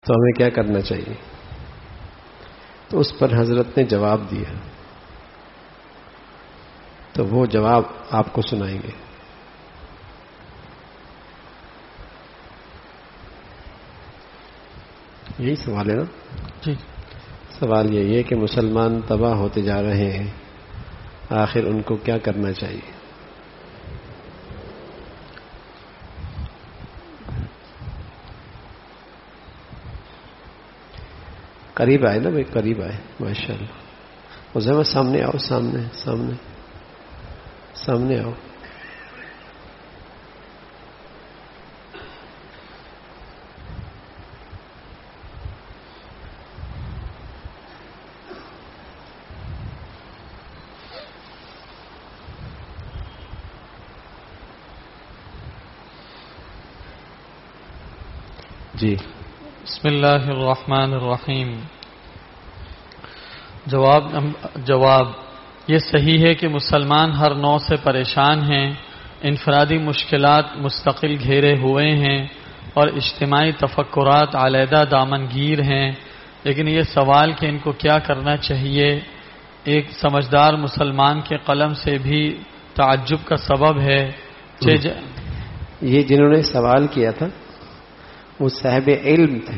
تو ہمیں کیا کرنا چاہیے؟ تو اس پر حضرت نے جواب دیا، تو وہ جواب آپ کو سنائیں گے۔ یہی سوال ہے نا؟ جی۔ سوال یہی ہے کہ مسلمان تباہ ہوتے جا رہے ہیں، آخر ان کو کیا کرنا چاہیے؟ قریب آئے نا بھائی، قریب آئے، ماشاء اللہ۔ عزیمہ سامنے آؤ، سامنے سامنے سامنے آؤ۔ جی بسم اللہ الرحمن الرحیم۔ جواب یہ صحیح ہے کہ مسلمان ہر نوع سے پریشان ہیں، انفرادی مشکلات مستقل گھیرے ہوئے ہیں اور اجتماعی تفکرات علیحدہ دامن گیر ہیں، لیکن یہ سوال کہ ان کو کیا کرنا چاہیے ایک سمجھدار مسلمان کے قلم سے بھی تعجب کا سبب ہے۔ یہ جنہوں نے سوال کیا تھا وہ صاحب علم تھے،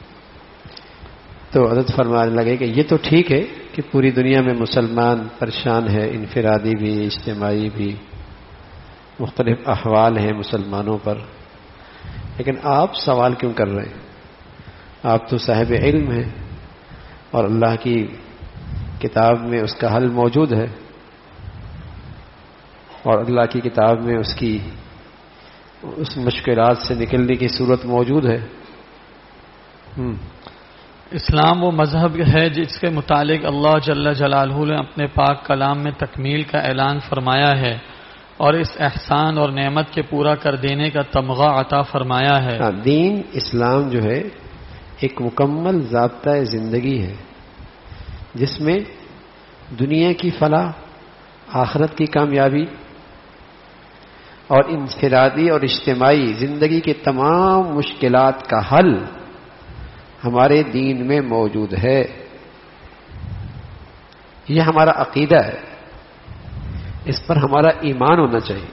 تو حضرت فرمانے لگے کہ یہ تو ٹھیک ہے کہ پوری دنیا میں مسلمان پریشان ہے، انفرادی بھی اجتماعی بھی، مختلف احوال ہیں مسلمانوں پر، لیکن آپ سوال کیوں کر رہے ہیں؟ آپ تو صاحب علم ہیں اور اللہ کی کتاب میں اس کا حل موجود ہے، اور اللہ کی کتاب میں اس مشکلات سے نکلنے کی صورت موجود ہے۔ اسلام وہ مذہب ہے جس کے متعلق اللہ جل جلالہ نے اپنے پاک کلام میں تکمیل کا اعلان فرمایا ہے اور اس احسان اور نعمت کے پورا کر دینے کا تمغہ عطا فرمایا ہے۔ دین اسلام جو ہے ایک مکمل ضابطۂ زندگی ہے جس میں دنیا کی فلاح، آخرت کی کامیابی اور انفرادی اور اجتماعی زندگی کے تمام مشکلات کا حل ہمارے دین میں موجود ہے۔ یہ ہمارا عقیدہ ہے، اس پر ہمارا ایمان ہونا چاہیے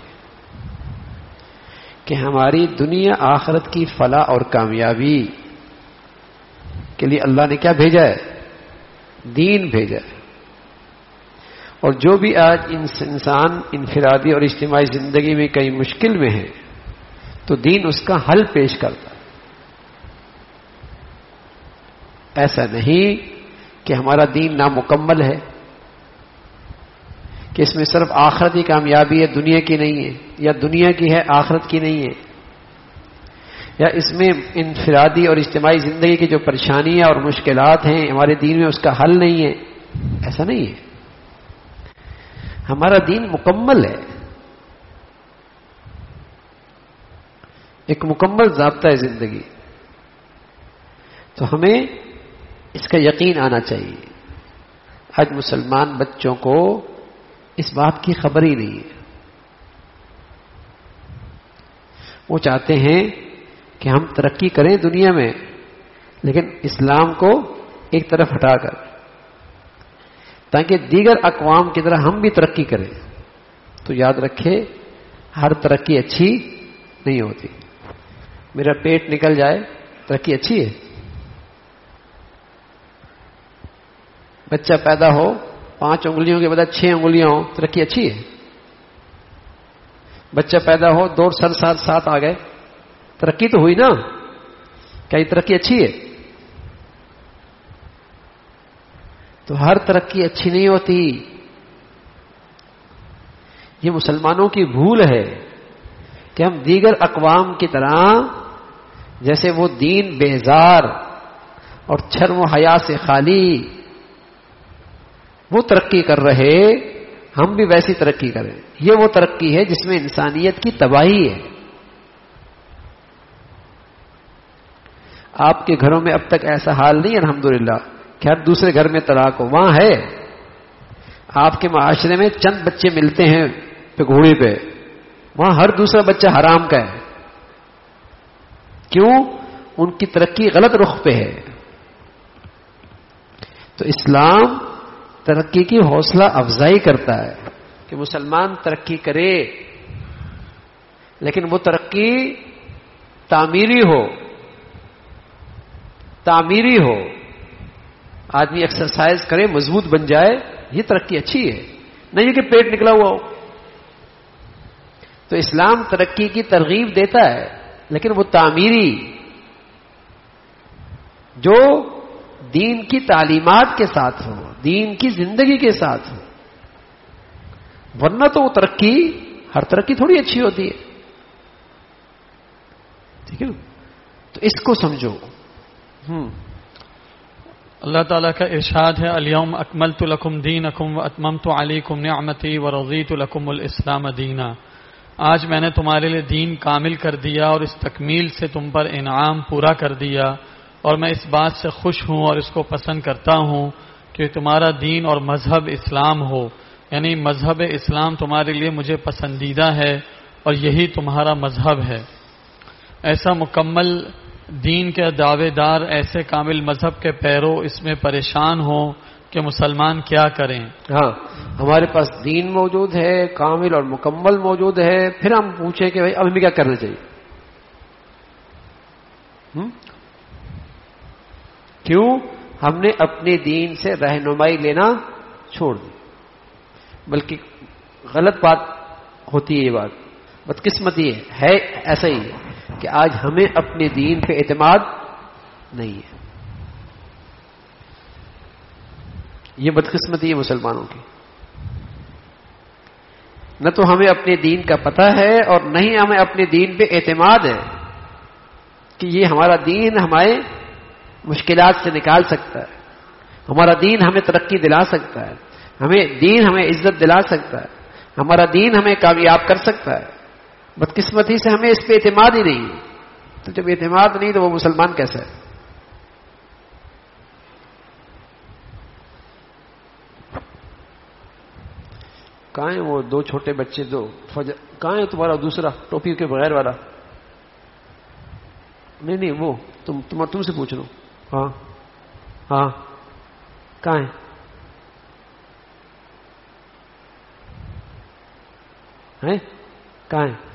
کہ ہماری دنیا آخرت کی فلاح اور کامیابی کے لیے اللہ نے کیا بھیجا ہے؟ دین بھیجا ہے۔ اور جو بھی آج انسان انفرادی اور اجتماعی زندگی میں کئی مشکل میں ہے تو دین اس کا حل پیش کرتا ہے۔ ایسا نہیں کہ ہمارا دین نامکمل ہے، کہ اس میں صرف آخرت کی کامیابی ہے، دنیا کی نہیں ہے، یا دنیا کی ہے آخرت کی نہیں ہے، یا اس میں انفرادی اور اجتماعی زندگی کی جو پریشانیاں اور مشکلات ہیں ہمارے دین میں اس کا حل نہیں ہے۔ ایسا نہیں ہے، ہمارا دین مکمل ہے، ایک مکمل ضابطۂ زندگی۔ تو ہمیں اس کا یقین آنا چاہیے۔ آج مسلمان بچوں کو اس بات کی خبر ہی نہیں ہے، وہ چاہتے ہیں کہ ہم ترقی کریں دنیا میں، لیکن اسلام کو ایک طرف ہٹا کر، تاکہ دیگر اقوام کی طرح ہم بھی ترقی کریں۔ تو یاد رکھے، ہر ترقی اچھی نہیں ہوتی۔ میرا پیٹ نکل جائے ترقی اچھی ہے؟ بچہ پیدا ہو 5 انگلیوں کے بدلے 6 انگلیاں ہو، ترقی اچھی ہے؟ بچہ پیدا ہو 2 سر ساتھ آ گئے، ترقی تو ہوئی نا؟ کیا یہ ترقی اچھی ہے؟ تو ہر ترقی اچھی نہیں ہوتی۔ یہ مسلمانوں کی بھول ہے کہ ہم دیگر اقوام کی طرح، جیسے وہ دین بیزار اور شرم و حیا سے خالی وہ ترقی کر رہے، ہم بھی ویسی ترقی کریں۔ یہ وہ ترقی ہے جس میں انسانیت کی تباہی ہے۔ آپ کے گھروں میں اب تک ایسا حال نہیں، الحمدللہ، کہ ہر دوسرے گھر میں طلاق ہو۔ وہاں ہے، آپ کے معاشرے میں چند بچے ملتے ہیں گھوڑی پہ، وہاں ہر دوسرا بچہ حرام کا ہے۔ کیوں؟ ان کی ترقی غلط رخ پہ ہے. تو اسلام ترقی کی حوصلہ افزائی کرتا ہے کہ مسلمان ترقی کرے، لیکن وہ ترقی تعمیری ہو. آدمی ایکسرسائز کرے، مضبوط بن جائے، یہ ترقی اچھی ہے، نہیں کہ پیٹ نکلا ہوا ہو. تو اسلام ترقی کی ترغیب دیتا ہے، لیکن وہ تعمیری، جو دین کی تعلیمات کے ساتھ ہو، دین کی زندگی کے ساتھ ہو. ورنہ تو وہ ترقی، ہر ترقی تھوڑی اچھی ہوتی ہے. ٹھیک ہے نا؟ تو اس کو سمجھو. اللہ تعالیٰ کا ارشاد ہے الیوم اکملت لکم دینکم واتممت علیکم نعمتی ورضیت لکم الاسلام دینا. آج میں نے تمہارے لیے دین کامل کر دیا اور اس تکمیل سے تم پر انعام پورا کر دیا، اور میں اس بات سے خوش ہوں اور اس کو پسند کرتا ہوں کہ تمہارا دین اور مذہب اسلام ہو. یعنی مذہب اسلام تمہارے لیے مجھے پسندیدہ ہے اور یہی تمہارا مذہب ہے. ایسا مکمل دین کے دعوے دار، ایسے کامل مذہب کے پیرو اس میں پریشان ہوں کہ مسلمان کیا کریں. ہاں، ہمارے پاس دین موجود ہے، کامل اور مکمل موجود ہے، پھر ہم پوچھیں کہ بھائی اب ہمیں کیا کرنا چاہیے؟ کیوں؟ ہم نے اپنے دین سے رہنمائی لینا چھوڑ دی. بلکہ غلط بات ہوتی ہے، یہ بات بدقسمتی ہے ایسا ہی ہے کہ آج ہمیں اپنے دین پہ اعتماد نہیں ہے. یہ بدقسمتی ہے مسلمانوں کی. نہ تو ہمیں اپنے دین کا پتہ ہے اور نہ ہی ہمیں اپنے دین پہ اعتماد ہے کہ یہ ہمارا دین ہمارے مشکلات سے نکال سکتا ہے، ہمارا دین ہمیں ترقی دلا سکتا ہے، دین ہمیں عزت دلا سکتا ہے، ہمارا دین ہمیں کامیاب کر سکتا ہے. بدقسمتی سے ہمیں اس پہ اعتماد ہی نہیں ہے. تو جب اعتماد نہیں تو وہ مسلمان کیسا ہے؟ کہاں ہیں وہ دو چھوٹے بچے؟ کہاں ہے تمہارا دوسرا ٹوپی کے بغیر والا؟ نہیں وہ تم سے پوچھ لو. ہاں کہاں ہے؟ کہاں ہے؟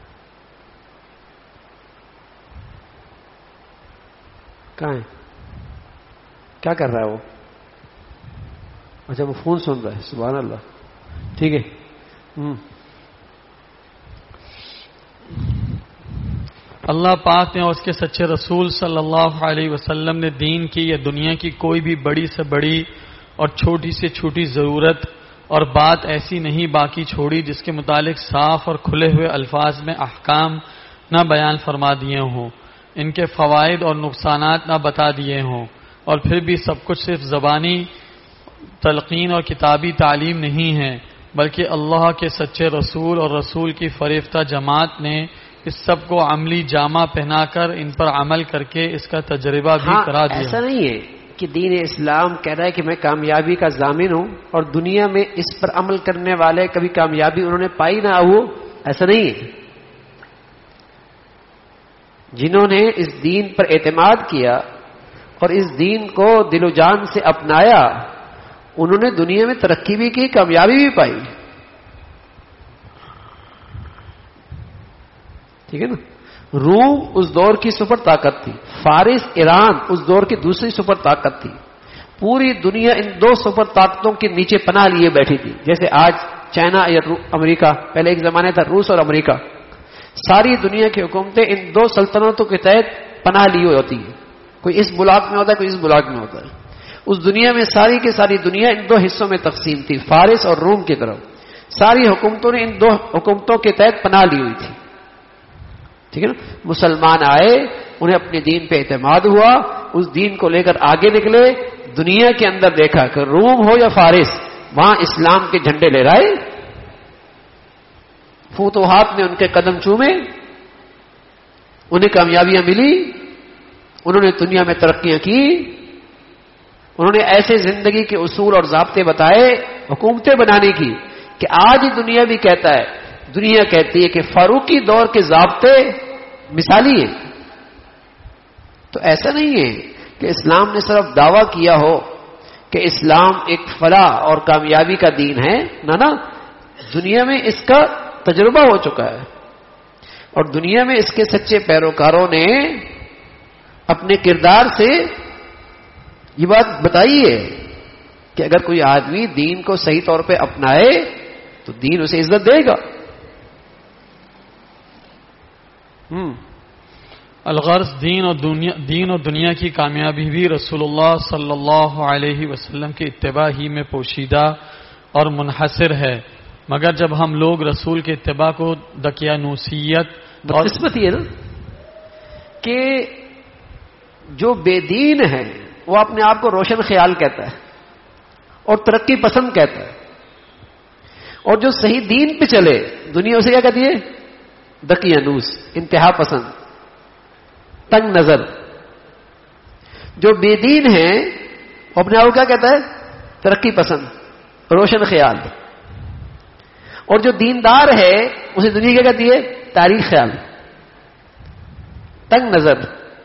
کہاں ہے؟ کیا کر رہا ہے وہ؟ اچھا، وہ فون سن رہا ہے. سبحان اللہ. ٹھیک ہے. اللہ پاک نے اور اس کے سچے رسول صلی اللہ علیہ وسلم نے دین کی یا دنیا کی کوئی بھی بڑی سے بڑی اور چھوٹی سے چھوٹی ضرورت اور بات ایسی نہیں باقی چھوڑی جس کے متعلق صاف اور کھلے ہوئے الفاظ میں احکام نہ بیان فرما دیے ہوں، ان کے فوائد اور نقصانات نہ بتا دیے ہوں. اور پھر بھی سب کچھ صرف زبانی تلقین اور کتابی تعلیم نہیں ہے، بلکہ اللہ کے سچے رسول اور رسول کی فریفتہ جماعت نے اس سب کو عملی جامہ پہنا کر ان پر عمل کر کے اس کا تجربہ بھی کرا دیا. ایسا نہیں ہے کہ دین اسلام کہہ رہا ہے کہ میں کامیابی کا ضامن ہوں اور دنیا میں اس پر عمل کرنے والے کبھی کامیابی انہوں نے پائی نہ ہو. ایسا نہیں ہے. جنہوں نے اس دین پر اعتماد کیا اور اس دین کو دل و جان سے اپنایا، انہوں نے دنیا میں ترقی بھی کی، کامیابی بھی پائی. ٹھیک ہے نا؟ روم اس دور کی سپر طاقت تھی، فارس ایران اس دور کی دوسری سپر طاقت تھی. پوری دنیا ان دو سپر طاقتوں کے نیچے پناہ لیے بیٹھی تھی. جیسے آج چائنا یا امریکہ، پہلے ایک زمانے تھا روس اور امریکہ. ساری دنیا کی حکومتیں ان دو سلطنتوں کے تحت پناہ لیے ہوتی ہیں. کوئی اس بلاک میں ہوتا ہے، کوئی اس بلاک میں ہوتا ہے. اس دنیا میں ساری کی ساری دنیا ان دو حصوں میں تقسیم تھی، فارس اور روم کی طرف. ساری حکومتوں نے ان دو حکومتوں کے تحت پناہ لی ہوئی تھی. ٹھیک ہے نا؟ مسلمان آئے، انہیں اپنے دین پہ اعتماد ہوا، اس دین کو لے کر آگے نکلے. دنیا کے اندر دیکھا کہ روم ہو یا فارس، وہاں اسلام کے جھنڈے لے رہے. فتوحات میں ان کے قدم چومے، انہیں کامیابیاں ملی، انہوں نے دنیا میں ترقیاں کی. انہوں نے ایسے زندگی کے اصول اور ضابطے بتائے حکومتیں بنانے کی کہ آج ہی دنیا بھی کہتا ہے، دنیا کہتی ہے کہ فاروقی دور کے ضابطے مثالی ہیں. تو ایسا نہیں ہے کہ اسلام نے صرف دعویٰ کیا ہو کہ اسلام ایک فلاح اور کامیابی کا دین ہے، نہ دنیا میں اس کا تجربہ ہو چکا ہے، اور دنیا میں اس کے سچے پیروکاروں نے اپنے کردار سے یہ بات بتائی ہے کہ اگر کوئی آدمی دین کو صحیح طور پہ اپنائے تو دین اسے عزت دے گا۔ الغرض دین اور دنیا کی کامیابی بھی رسول اللہ صلی اللہ علیہ وسلم کی اتباع ہی میں پوشیدہ اور منحصر ہے، مگر جب ہم لوگ رسول کے اتباع کو دقیانوسیت اور قسمت یہ نا کہ جو بے دین ہے وہ اپنے آپ کو روشن خیال کہتا ہے اور ترقی پسند کہتا ہے، اور جو صحیح دین پہ چلے دنیا اسے کیا کہتی ہے؟ دقیانوس، انتہا پسند، تنگ نظر۔ جو بے دین ہے وہ اپنے آپ کو کیا کہتا ہے؟ ترقی پسند، روشن خیال، اور جو دیندار ہے اسے دنیا کیا کہتی ہے؟ تاریخ خیال، تنگ نظر،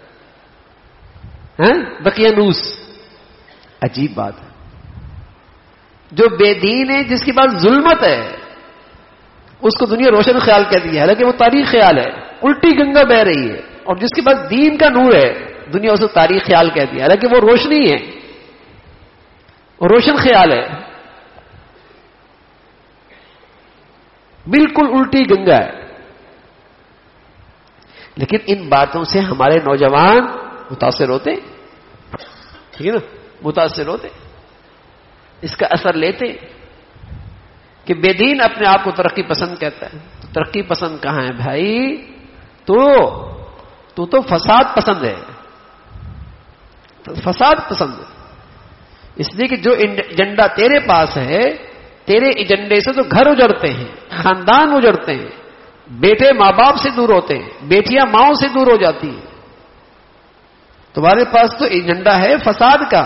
دقیانوس۔ عجیب بات ہے، جو بے دین ہے جس کے پاس ظلمت ہے اس کو دنیا روشن خیال کہتی ہے، حالانکہ وہ تاریخ خیال ہے، الٹی گنگا بہ رہی ہے، اور جس کے پاس دین کا نور ہے دنیا اسے تاریخ خیال کہتی ہے، حالانکہ وہ روشنی ہے، وہ روشن خیال ہے، بالکل الٹی گنگا ہے۔ لیکن ان باتوں سے ہمارے نوجوان متاثر ہوتے، ٹھیک ہے نا، متاثر ہوتے، اس کا اثر لیتے کہ بے دین اپنے آپ کو ترقی پسند کہتا ہے۔ تو ترقی پسند کہاں ہے بھائی؟ تو فساد پسند ہے، فساد پسند ہے، اس لیے کہ جو ایجنڈا تیرے پاس ہے، تیرے ایجنڈے سے تو گھر اجڑتے ہیں، خاندان اجڑتے ہیں، بیٹے ماں باپ سے دور ہوتے ہیں، بیٹیاں ماؤں سے دور ہو جاتی ہیں۔ تمہارے پاس تو ایجنڈا ہے فساد کا،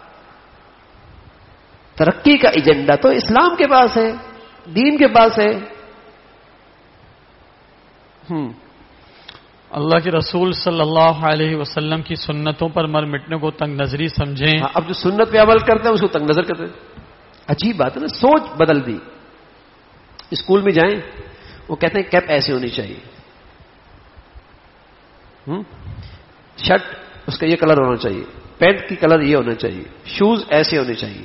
ترقی کا ایجنڈا تو اسلام کے پاس ہے، دین کے پاس ہے۔ اللہ کے رسول صلی اللہ علیہ وسلم کی سنتوں پر مر مٹنے کو تنگ نظری سمجھیں۔ اب جو سنت پہ عمل کرتے ہیں اس کو تنگ نظر کرتے ہیں۔ عجیب بات ہے نا، سوچ بدل دی۔ اسکول میں جائیں وہ کہتے ہیں کیپ ایسے ہونی چاہیے، شرٹ اس کا یہ کلر ہونا چاہیے، پینٹ کی کلر یہ ہونا چاہیے، شوز ایسے ہونے چاہیے،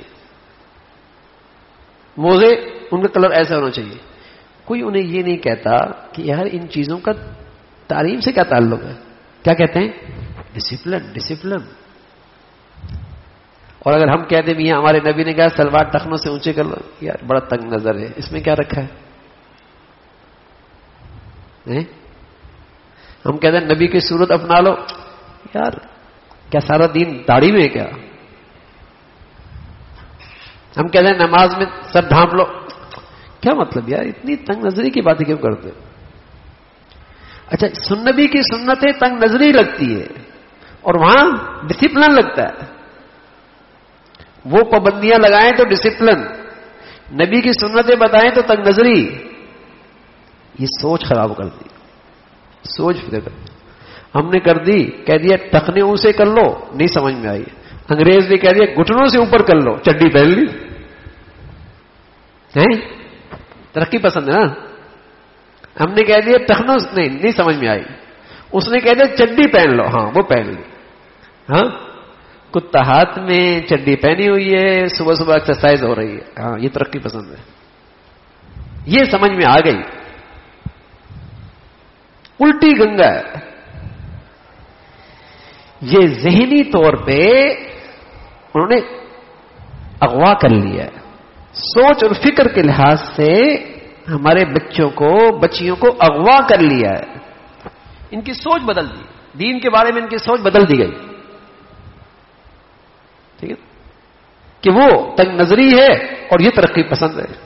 موزے ان کا کلر ایسا ہونا چاہیے۔ کوئی انہیں یہ نہیں کہتا کہ یار ان چیزوں کا تعلیم سے کیا تعلق ہے؟ کیا کہتے ہیں؟ Discipline, discipline. اور اگر ہم کہتے ہیں میاں ہمارے نبی نے کہا سلوار ٹخنوں سے اونچے کر لو، یار بڑا تنگ نظر ہے، اس میں کیا رکھا ہے؟ ہم کہتے ہیں نبی کی صورت اپنا لو، یار کیا سارا دین داڑھی میں ہے کیا؟ ہم کہتے ہیں نماز میں سر ڈھانپ لو، کیا مطلب یار اتنی تنگ نظری کی باتیں کیوں کرتے؟ اچھا، نبی کی سنتیں تنگ نظری لگتی ہے اور وہاں ڈسپلن لگتا ہے، وہ پابندیاں لگائیں تو ڈسپلن، نبی کی سنتیں بتائیں تو تنگ نظری۔ یہ سوچ خراب کر دی، سوچ فکر کر دی۔ ہم نے کر دی، کہہ دیا ٹخنے سے کر لو، نہیں سمجھ میں آئی۔ انگریز نے کہہ دیا گھٹنوں سے اوپر کر لو، چڈی پہن لی۔ ترقی پسند ہے نا؟ ہم نے کہہ دیا ٹخنوں سے نہیں سمجھ میں آئی، اس نے کہہ دیا چڈی پہن لو، ہاں وہ پہن لی۔ ہاں، کتا ہاتھ میں چڈی پہنی ہوئی ہے، صبح صبح ایکسرسائز ہو رہی ہے، ہاں یہ ترقی پسند ہے۔ یہ سمجھ میں آ گئی، الٹی گنگا ہے۔ یہ ذہنی طور پہ انہوں نے اغوا کر لیا ہے، سوچ اور فکر کے لحاظ سے ہمارے بچوں کو بچیوں کو اغوا کر لیا ہے، ان کی سوچ بدل دی، دین کے بارے میں ان کی سوچ بدل دی گئی، ٹھیک ہے، کہ وہ تنگ نظری ہے اور یہ ترقی پسند ہے،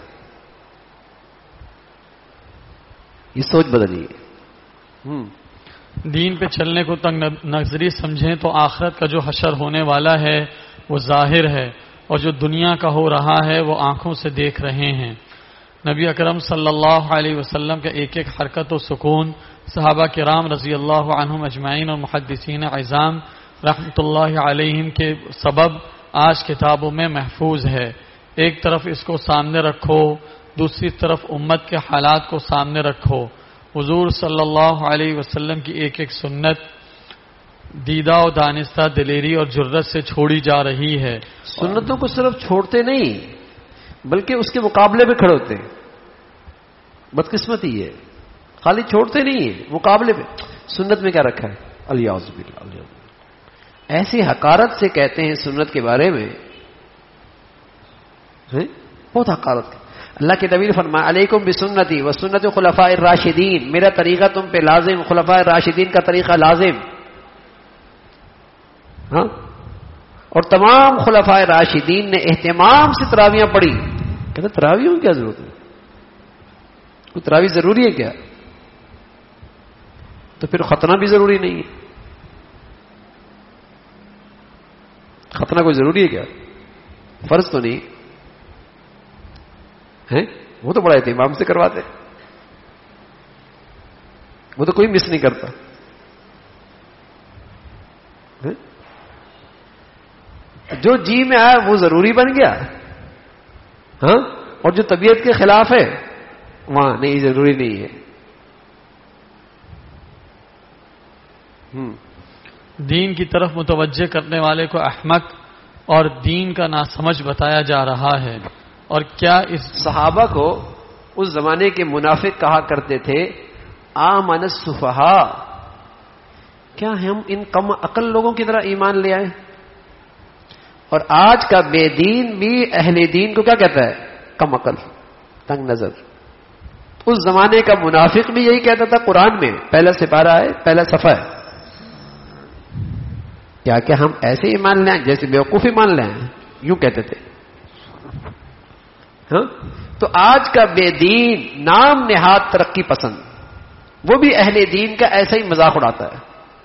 یہ سوچ بدلی ہے۔ دین پہ چلنے کو تنگ نظری سمجھیں تو آخرت کا جو حشر ہونے والا ہے وہ ظاہر ہے، اور جو دنیا کا ہو رہا ہے وہ آنکھوں سے دیکھ رہے ہیں۔ نبی اکرم صلی اللہ علیہ وسلم کا ایک ایک حرکت و سکون صحابہ کرام رضی اللہ عنہم اجمعین اور محدثین عظام رحمۃ اللہ علیہم کے سبب آج کتابوں میں محفوظ ہے. ایک طرف اس کو سامنے رکھو، دوسری طرف امت کے حالات کو سامنے رکھو. حضور صلی اللہ علیہ وسلم کی ایک ایک سنت دیدہ و دانستہ دلیری اور جرت سے چھوڑی جا رہی ہے. سنتوں کو صرف چھوڑتے نہیں بلکہ اس کے مقابلے میں کھڑے ہوتے ہیں. بدقسمتی ہے، خالی چھوڑتے نہیں ہیں، مقابلے میں. سنت میں کیا رکھا ہے؟ الیاذ باللہ. ایسی حقارت سے کہتے ہیں سنت کے بارے میں، بہت حقارت. اللہ کے نبی نے فرمایا علیکم بسنتی و سنت خلفاء الراشدین، میرا طریقہ تم پہ لازم، خلفاء الراشدین کا طریقہ لازم. ہاں، اور تمام خلفاء راشدین نے اہتمام سے تراویاں پڑھی. کہتے تراویوں کی کیا ضرورت ہے؟ کوئی تراویح ضروری ہے کیا؟ تو پھر ختنہ بھی ضروری نہیں ہے. ختنہ کوئی ضروری ہے کیا؟ فرض تو نہیں ہے، وہ تو بڑا اہتمام سے کرواتے، وہ تو کوئی مس نہیں کرتا. جو جی میں آیا وہ ضروری بن گیا، ہاں، اور جو طبیعت کے خلاف ہے وہاں نہیں، ضروری نہیں ہے. دین کی طرف متوجہ کرنے والے کو احمق اور دین کا ناسمجھ بتایا جا رہا ہے. اور کیا اس صحابہ کو اس زمانے کے منافق کہا کرتے تھے آمن السفہاء، کیا ہم ان کم عقل لوگوں کی طرح ایمان لے آئے؟ اور آج کا بے دین بھی اہل دین کو کیا کہتا ہے؟ کم عقل، تنگ نظر. اس زمانے کا منافق بھی یہی کہتا تھا. قرآن میں پہلا سپارہ ہے، پہلا صفحہ ہے. کیا ہم ایسے ایمان لیں جیسے بیوقوف ایمان لیں؟ یوں کہتے تھے. ہاں، تو آج کا بے دین نام نہاد ترقی پسند، وہ بھی اہل دین کا ایسا ہی مذاق اڑاتا ہے.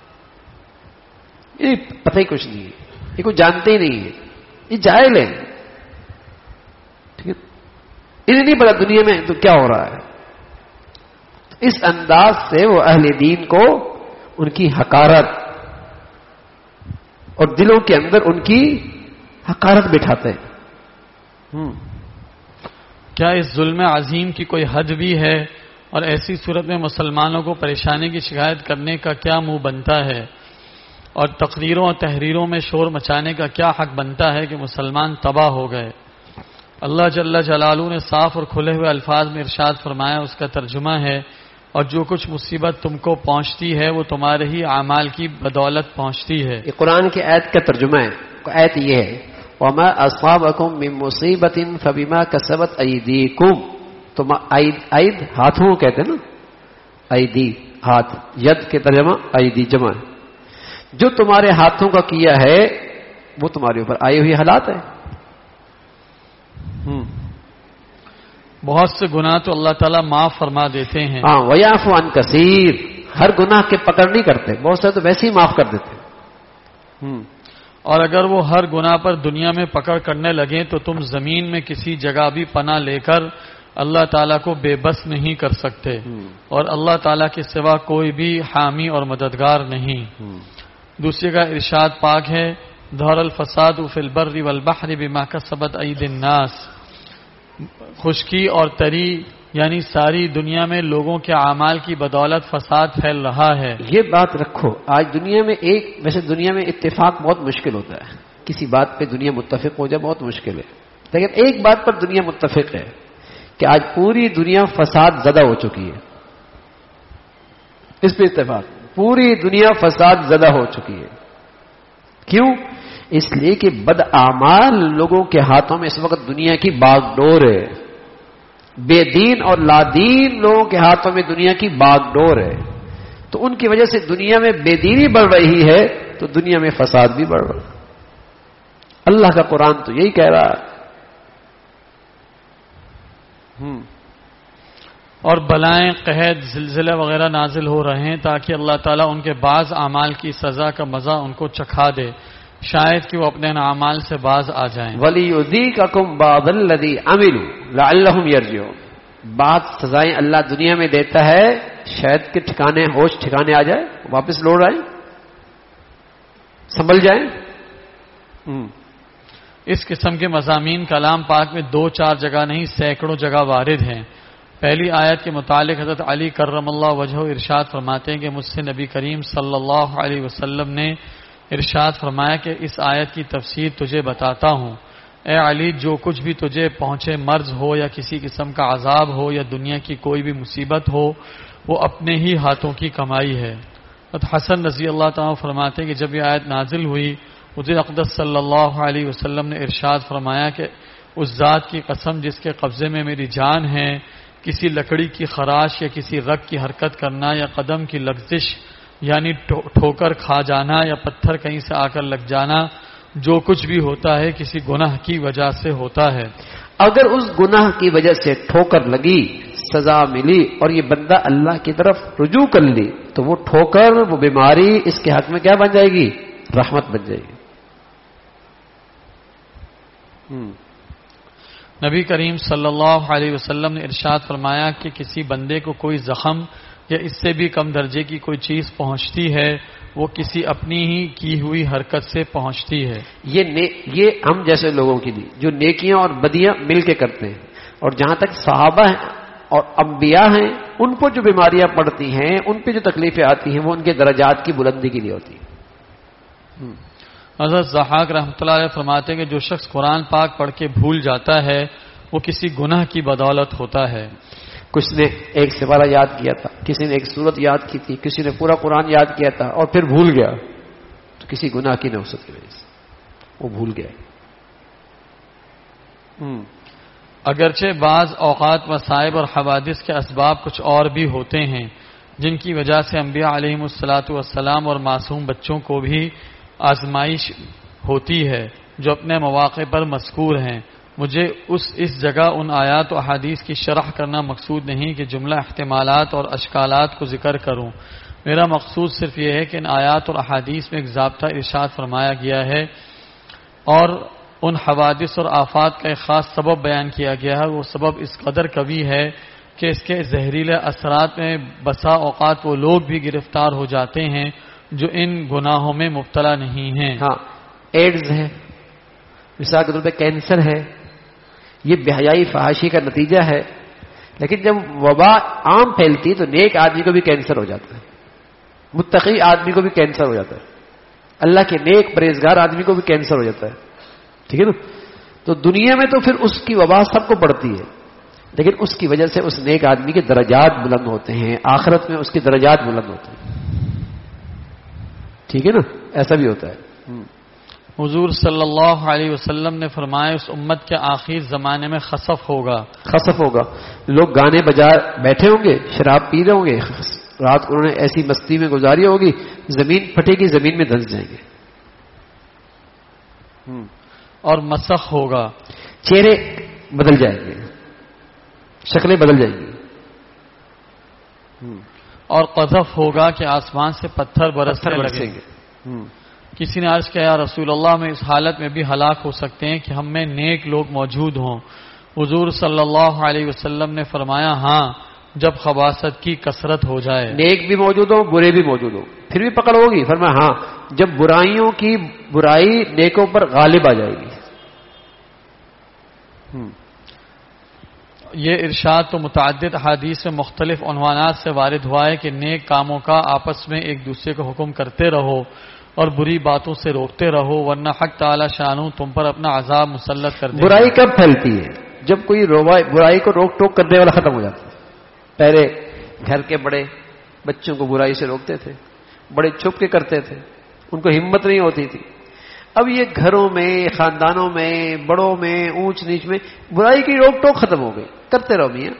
یہ پتہ ہی کچھ نہیں ہے، یہ کوئی جانتے ہی نہیں ہے، یہ جاہل ہے. ٹھیک ہے، انہیں نہیں پتا دنیا میں تو کیا ہو رہا ہے. اس انداز سے وہ اہل دین کو ان کی حقارت اور دلوں کے اندر ان کی حقارت بٹھاتے ہیں. کیا اس ظلم عظیم کی کوئی حد بھی ہے؟ اور ایسی صورت میں مسلمانوں کو پریشانی کی شکایت کرنے کا کیا منہ بنتا ہے؟ اور تقریروں اور تحریروں میں شور مچانے کا کیا حق بنتا ہے کہ مسلمان تباہ ہو گئے؟ اللہ جل جلالہ نے صاف اور کھلے ہوئے الفاظ میں ارشاد فرمایا، اس کا ترجمہ ہے، اور جو کچھ مصیبت تم کو پہنچتی ہے وہ تمہارے ہی اعمال کی بدولت پہنچتی ہے. یہ قرآن کی آیت کا ترجمہ ہے. آیت یہ ہے وَمَا أَصَابَكُم مِّن مُّصِيبَةٍ فَبِمَا كَسَبَتْ أَيْدِيكُمْ. تو عید ہاتھوں کہتے ہیں نا، ایدی ہاتھ، ید کے ترجمہ ایدی جمع. جو تمہارے ہاتھوں کا کیا ہے وہ تمہارے اوپر آئی ہوئی حالات ہے. بہت سے گناہ تو اللہ تعالیٰ معاف فرما دیتے ہیں. ہاں، وَيَعْفُ عَن كَثِيرٍ. ہر گناہ کے پکڑ نہیں کرتے، بہت سے تو ویسے ہی معاف کر دیتے. اور اگر وہ ہر گناہ پر دنیا میں پکڑ کرنے لگیں تو تم زمین میں کسی جگہ بھی پناہ لے کر اللہ تعالیٰ کو بے بس نہیں کر سکتے، اور اللہ تعالیٰ کے سوا کوئی بھی حامی اور مددگار نہیں. دوسرے کا ارشاد پاک ہے، ظہر الفساد فی البر والبحر بما کسبت ایدی الناس. خشکی اور تری یعنی ساری دنیا میں لوگوں کے اعمال کی بدولت فساد پھیل رہا ہے. یہ بات رکھو، آج دنیا میں ویسے دنیا میں اتفاق بہت مشکل ہوتا ہے، کسی بات پہ دنیا متفق ہو جائے بہت مشکل ہے. لیکن ایک بات پر دنیا متفق ہے کہ آج پوری دنیا فساد زدہ ہو چکی ہے. اس پہ اتفاق، پوری دنیا فساد زدہ ہو چکی ہے. کیوں؟ اس لیے کہ بد اعمال لوگوں کے ہاتھوں میں اس وقت دنیا کی باغ ڈور ہے. بے دین اور لادین لوگوں کے ہاتھوں میں دنیا کی باغ ڈور ہے. تو ان کی وجہ سے دنیا میں بے دینی بڑھ رہی ہے تو دنیا میں فساد بھی بڑھ رہا ہے. اللہ کا قرآن تو یہی کہہ رہا ہے. اور بلائیں، قحط، زلزلے وغیرہ نازل ہو رہے ہیں تاکہ اللہ تعالیٰ ان کے بعض اعمال کی سزا کا مزہ ان کو چکھا دے، شاید کہ وہ اپنے اعمال سے باز آ جائیں. وَلِيُذِيقَكُم بَعْضَ الَّذِي عَمِلُوا لَعَلَّهُمْ يَرْجِعُونَ. بعض سزائیں اللہ دنیا میں دیتا ہے شاید کہ ٹھکانے ہوش ٹھکانے آ جائے, واپس لوٹ آئے, سنبھل جائیں. اس قسم کے مضامین کلام پاک میں 2-4 جگہ نہیں سینکڑوں جگہ وارد ہیں. پہلی آیت کے متعلق حضرت علی کرم اللہ وجہہ ارشاد فرماتے ہیں کہ مجھ سے نبی کریم صلی اللہ علیہ وسلم نے ارشاد فرمایا کہ اس آیت کی تفسیر تجھے بتاتا ہوں. اے علی, جو کچھ بھی تجھے پہنچے, مرض ہو یا کسی قسم کا عذاب ہو یا دنیا کی کوئی بھی مصیبت ہو, وہ اپنے ہی ہاتھوں کی کمائی ہے. حضرت حسن رضی اللہ تعالیٰ فرماتے ہیں کہ جب یہ آیت نازل ہوئی, حضور اقدس صلی اللہ علیہ وسلم نے ارشاد فرمایا کہ اس ذات کی قسم جس کے قبضے میں میری جان ہے, کسی لکڑی کی خراش یا کسی رگ کی حرکت کرنا یا قدم کی لغزش یعنی ٹھوکر کھا جانا یا پتھر کہیں سے آ کر لگ جانا, جو کچھ بھی ہوتا ہے کسی گناہ کی وجہ سے ہوتا ہے. اگر اس گناہ کی وجہ سے ٹھوکر لگی, سزا ملی اور یہ بندہ اللہ کی طرف رجوع کر لی, تو وہ ٹھوکر, وہ بیماری اس کے حق میں کیا بن جائے گی؟ رحمت بن جائے گی. نبی کریم صلی اللہ علیہ وسلم نے ارشاد فرمایا کہ کسی بندے کو کوئی زخم یا اس سے بھی کم درجے کی کوئی چیز پہنچتی ہے, وہ کسی اپنی ہی کی ہوئی حرکت سے پہنچتی ہے. یہ ہم جیسے لوگوں کے لیے جو نیکیاں اور بدیاں مل کے کرتے ہیں, اور جہاں تک صحابہ ہیں اور انبیاء ہیں, ان کو جو بیماریاں پڑتی ہیں, ان پہ جو تکلیفیں آتی ہیں, وہ ان کے درجات کی بلندی کے لیے ہوتی ہیں. حضرت ضحاک رحمۃ اللہ علیہ فرماتے ہیں کہ جو شخص قرآن پاک پڑھ کے بھول جاتا ہے وہ کسی گناہ کی بدولت ہوتا ہے. کچھ نے ایک سپارہ یاد کیا تھا, کسی نے ایک سورت یاد کی تھی, کسی نے پورا قرآن یاد کیا تھا اور پھر بھول گیا, تو کسی گناہ کی نوسط کی وجہ سے وہ بھول گیا. اگرچہ بعض اوقات مصائب اور حوادث کے اسباب کچھ اور بھی ہوتے ہیں جن کی وجہ سے انبیاء علیہم الصلاۃ والسلام اور معصوم بچوں کو بھی آزمائش ہوتی ہے جو اپنے مواقع پر مذکور ہیں. مجھے اس جگہ ان آیات و احادیث کی شرح کرنا مقصود نہیں کہ جملہ احتمالات اور اشکالات کو ذکر کروں. میرا مقصود صرف یہ ہے کہ ان آیات اور احادیث میں ایک ضابطہ ارشاد فرمایا گیا ہے اور ان حوادث اور آفات کا ایک خاص سبب بیان کیا گیا ہے. وہ سبب اس قدر قوی ہے کہ اس کے زہریلے اثرات میں بسا اوقات وہ لوگ بھی گرفتار ہو جاتے ہیں جو ان گناہوں میں مبتلا نہیں ہیں. ہاں, ایڈز ہے, مثال کے طور پہ کینسر ہے, یہ بے-حیائی فحاشی کا نتیجہ ہے. لیکن جب وبا عام پھیلتی ہے تو نیک آدمی کو بھی کینسر ہو جاتا ہے, متقی آدمی کو بھی کینسر ہو جاتا ہے, اللہ کے نیک پرہیزگار آدمی کو بھی کینسر ہو جاتا ہے. ٹھیک ہے نا. تو دنیا میں تو پھر اس کی وبا سب کو پڑتی ہے, لیکن اس کی وجہ سے اس نیک آدمی کے درجات بلند ہوتے ہیں, آخرت میں اس کے درجات بلند ہوتے ہیں. ٹھیک ہے نا, ایسا بھی ہوتا ہے. حضور صلی اللہ علیہ وسلم نے فرمایا اس امت کے آخر زمانے میں خسف ہوگا. خسف ہوگا, لوگ گانے بجا بیٹھے ہوں گے, شراب پی رہے ہوں گے, رات کو انہوں نے ایسی مستی میں گزاری ہوگی, زمین پھٹے گی, زمین میں دھنس جائیں گے. اور مسخ ہوگا, چہرے بدل جائیں گے, شکلیں بدل جائیں گی. اور قذف ہوگا کہ آسمان سے پتھر برسنے لگیں گے. کسی نے عرض کیا یا رسول اللہ میں اس حالت میں بھی ہلاک ہو سکتے ہیں کہ ہم میں نیک لوگ موجود ہوں. حضور صلی اللہ علیہ وسلم نے فرمایا ہاں, جب خباثت کی کثرت ہو جائے. نیک بھی موجود ہو, برے بھی موجود ہو, پھر بھی پکڑ ہوگی. فرمایا ہاں, جب برائیوں کی برائی نیکوں پر غالب آ جائے گی. یہ ارشاد تو متعدد حدیث میں مختلف عنوانات سے وارد ہوا ہے کہ نیک کاموں کا آپس میں ایک دوسرے کو حکم کرتے رہو اور بری باتوں سے روکتے رہو, ورنہ حق تعالی شانو تم پر اپنا عذاب مسلط کر دے. برائی کب پھیلتی ہے؟ جب کوئی برائی کو روک ٹوک کرنے والا ختم ہو جاتا ہے. پہلے گھر کے بڑے بچوں کو برائی سے روکتے تھے, بڑے چھپ کے کرتے تھے, ان کو ہمت نہیں ہوتی تھی. اب یہ گھروں میں, خاندانوں میں, بڑوں میں, اونچ نیچ میں برائی کی روک ٹوک ختم ہو گئی. کرتے رہو میاں.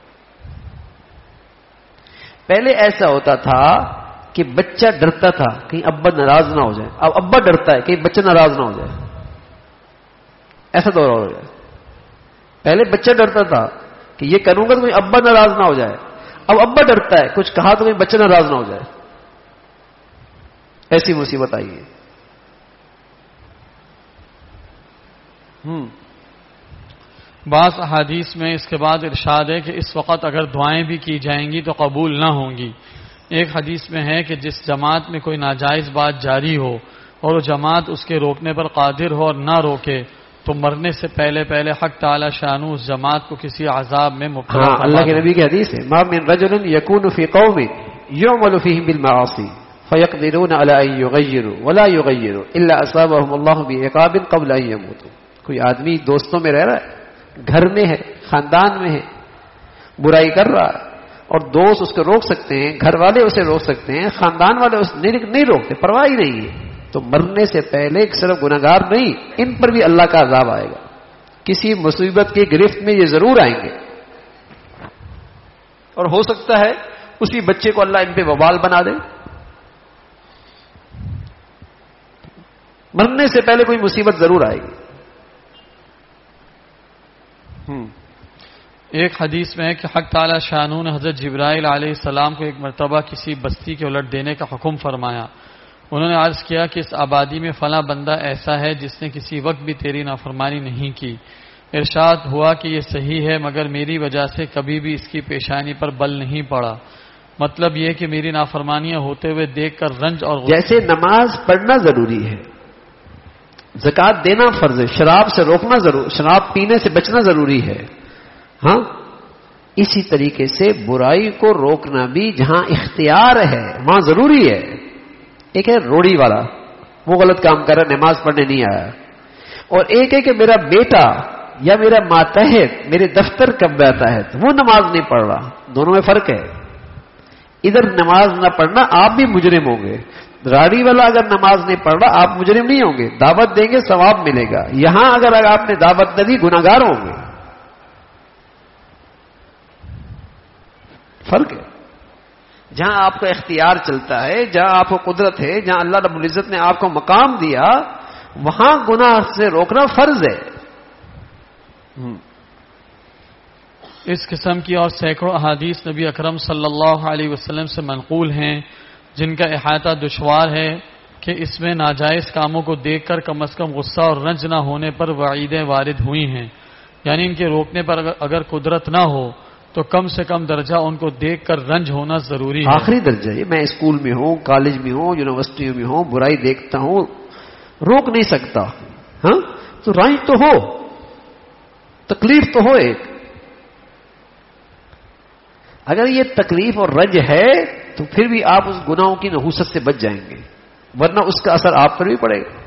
پہلے ایسا ہوتا تھا کہ بچہ ڈرتا تھا کہیں ابا ناراض نہ ہو جائے, اب ابا ڈرتا ہے کہیں بچہ ناراض نہ ہو جائے. ایسا دور ہو جائے. پہلے بچہ ڈرتا تھا کہ یہ کروں گا تو کہیں ابا ناراض نہ ہو جائے, اب ابا ڈرتا ہے کچھ کہا تو کہیں بچہ ناراض نہ ہو جائے. ایسی مصیبت آئی ہے. بعض احادیث میں اس کے بعد ارشاد ہے کہ اس وقت اگر دعائیں بھی کی جائیں گی تو قبول نہ ہوں گی۔ ایک حدیث میں ہے کہ جس جماعت میں کوئی ناجائز بات جاری ہو اور وہ جماعت اس کے روکنے پر قادر ہو اور نہ روکے تو مرنے سے پہلے پہلے حق تعالی شانو اس جماعت کو کسی عذاب میں مبتلا ہاں اللہ کے نبی کی حدیث ہے ما من رجل يكون في قوم يعمل فيهم بالمعاصي فيقدرون على ان يغيروا ولا يغيروا الا اصابهم الله بعقاب قبل ان يموتوا۔ کوئی آدمی دوستوں میں رہ رہا ہے، گھر میں ہے، خاندان میں ہے، برائی کر رہا ہے اور دوست اس کو روک سکتے ہیں، گھر والے اسے روک سکتے ہیں، خاندان والے اسے نہیں روکتے، پرواہ ہی نہیں ہے، تو مرنے سے پہلے صرف گناہگار نہیں، ان پر بھی اللہ کا عذاب آئے گا، کسی مصیبت کی گرفت میں یہ ضرور آئیں گے، اور ہو سکتا ہے اسی بچے کو اللہ ان پہ وبال بنا دے، مرنے سے پہلے کوئی مصیبت ضرور آئے گی۔ ایک حدیث میں ہے کہ حق تعالی شانو نے حضرت جبرائیل علیہ السلام کو ایک مرتبہ کسی بستی کے الٹ دینے کا حکم فرمایا۔ انہوں نے عرض کیا کہ اس آبادی میں فلاں بندہ ایسا ہے جس نے کسی وقت بھی تیری نافرمانی نہیں کی۔ ارشاد ہوا کہ یہ صحیح ہے مگر میری وجہ سے کبھی بھی اس کی پیشانی پر بل نہیں پڑا، مطلب یہ کہ میری نافرمانیاں ہوتے ہوئے دیکھ کر رنج اور جیسے نماز پڑھنا ضروری ہے، زکوٰۃ دینا فرض ہے، شراب سے روکنا ضرور، شراب پینے سے بچنا ضروری ہے، ہاں اسی طریقے سے برائی کو روکنا بھی جہاں اختیار ہے وہاں ضروری ہے۔ ایک ہے روڑی والا، وہ غلط کام کر رہا، نماز پڑھنے نہیں آیا، اور ایک ہے کہ میرا بیٹا یا میرا ماتحت میرے دفتر کب آتا ہے تو وہ نماز نہیں پڑھ رہا، دونوں میں فرق ہے۔ ادھر نماز نہ پڑھنا آپ بھی مجرم ہوں گے، راڑی والا اگر نماز نہیں پڑھ رہا آپ مجرم نہیں ہوں گے، دعوت دیں گے ثواب ملے گا، یہاں اگر آپ نے دعوت نہ دی گناہگار ہوں گے، فرق ہے۔ جہاں آپ کا اختیار چلتا ہے، جہاں آپ کو قدرت ہے، جہاں اللہ رب العزت نے آپ کو مقام دیا وہاں گناہ سے روکنا فرض ہے۔ اس قسم کی اور سینکڑوں احادیث نبی اکرم صلی اللہ علیہ وسلم سے منقول ہیں جن کا احاطہ دشوار ہے کہ اس میں ناجائز کاموں کو دیکھ کر کم از کم غصہ اور رنج نہ ہونے پر وعیدیں وارد ہوئی ہیں، یعنی ان کے روکنے پر اگر قدرت نہ ہو تو کم سے کم درجہ ان کو دیکھ کر رنج ہونا ضروری ہے۔ آخری درجہ یہ، میں اسکول میں ہوں، کالج میں ہوں، یونیورسٹی میں ہوں، برائی دیکھتا ہوں، روک نہیں سکتا، ہاں تو رنج تو ہو، تکلیف تو ہو ایک، اگر یہ تکلیف اور رنج ہے تو پھر بھی آپ اس گناہوں کی نحوست سے بچ جائیں گے، ورنہ اس کا اثر آپ پر بھی پڑے گا۔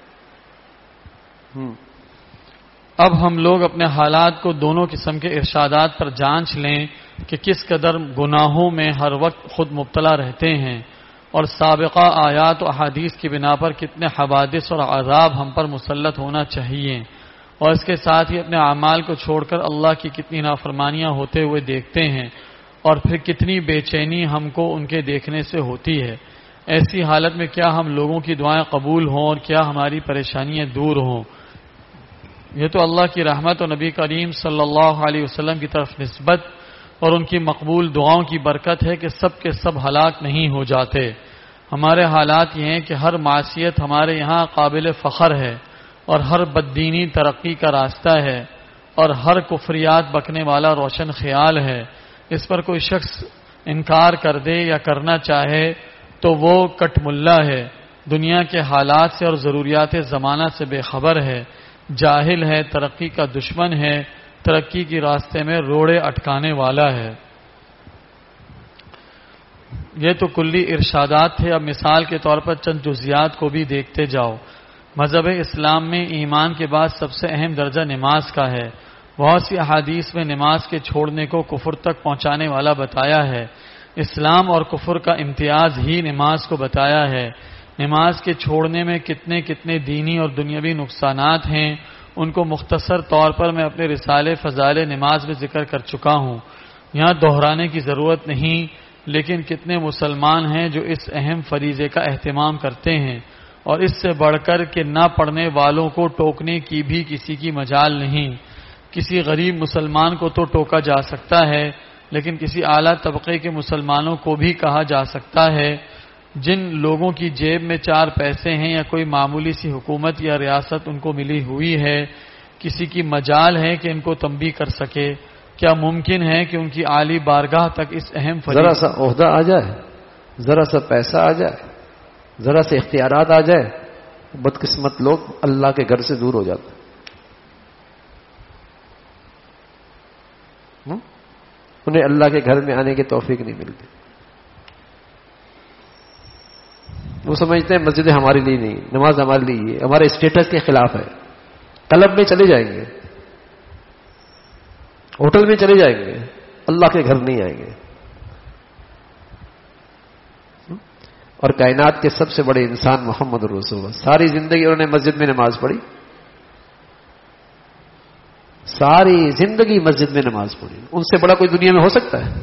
اب ہم لوگ اپنے حالات کو دونوں قسم کے ارشادات پر جانچ لیں کہ کس قدر گناہوں میں ہر وقت خود مبتلا رہتے ہیں اور سابقہ آیات و احادیث کی بنا پر کتنے حوادث اور عذاب ہم پر مسلط ہونا چاہیے، اور اس کے ساتھ ہی اپنے اعمال کو چھوڑ کر اللہ کی کتنی نافرمانیاں ہوتے ہوئے دیکھتے ہیں اور پھر کتنی بے چینی ہم کو ان کے دیکھنے سے ہوتی ہے۔ ایسی حالت میں کیا ہم لوگوں کی دعائیں قبول ہوں اور کیا ہماری پریشانیاں دور ہوں؟ یہ تو اللہ کی رحمت اور نبی کریم صلی اللہ علیہ وسلم کی طرف نسبت اور ان کی مقبول دعاؤں کی برکت ہے کہ سب کے سب ہلاک نہیں ہو جاتے۔ ہمارے حالات یہ ہیں کہ ہر معصیت ہمارے یہاں قابل فخر ہے اور ہر بددینی ترقی کا راستہ ہے اور ہر کفریات بکنے والا روشن خیال ہے۔ اس پر کوئی شخص انکار کر دے یا کرنا چاہے تو وہ کٹ ملا ہے، دنیا کے حالات سے اور ضروریات زمانہ سے بے خبر ہے، جاہل ہے، ترقی کا دشمن ہے، ترقی کی راستے میں روڑے اٹکانے والا ہے۔ یہ تو کلی ارشادات تھے، اب مثال کے طور پر چند جزیات کو بھی دیکھتے جاؤ۔ مذہب اسلام میں ایمان کے بعد سب سے اہم درجہ نماز کا ہے۔ بہت سی احادیث میں نماز کے چھوڑنے کو کفر تک پہنچانے والا بتایا ہے۔ اسلام اور کفر کا امتیاز ہی نماز کو بتایا ہے۔ نماز کے چھوڑنے میں کتنے کتنے دینی اور دنیاوی نقصانات ہیں، ان کو مختصر طور پر میں اپنے رسالے فضائل نماز میں ذکر کر چکا ہوں، یہاں دہرانے کی ضرورت نہیں، لیکن کتنے مسلمان ہیں جو اس اہم فریضے کا اہتمام کرتے ہیں، اور اس سے بڑھ کر کہ نہ پڑھنے والوں کو ٹوکنے کی بھی کسی کی مجال نہیں۔ کسی غریب مسلمان کو تو ٹوکا جا سکتا ہے، لیکن کسی اعلیٰ طبقے کے مسلمانوں کو بھی کہا جا سکتا ہے۔ جن لوگوں کی جیب میں 4 پیسے ہیں یا کوئی معمولی سی حکومت یا ریاست ان کو ملی ہوئی ہے، کسی کی مجال ہے کہ ان کو تنبیہ کر سکے؟ کیا ممکن ہے کہ ان کی عالی بارگاہ تک اس اہم ذرا سا عہدہ آ جائے، ذرا سا پیسہ آ جائے، ذرا سے اختیارات آ جائے، بدقسمت لوگ اللہ کے گھر سے دور ہو جاتے ہیں، انہیں اللہ کے گھر میں آنے کی توفیق نہیں ملتی۔ وہ سمجھتے ہیں مسجدیں ہمارے لیے نہیں، نماز ہمارے لیے ہے، ہمارے اسٹیٹس کے خلاف ہے، کلب میں چلے جائیں گے، ہوٹل میں چلے جائیں گے، اللہ کے گھر نہیں آئیں گے۔ اور کائنات کے سب سے بڑے انسان محمد رسول اللہ، ساری زندگی انہوں نے مسجد میں نماز پڑھی، ساری زندگی مسجد میں نماز پڑھی، ان سے بڑا کوئی دنیا میں ہو سکتا ہے؟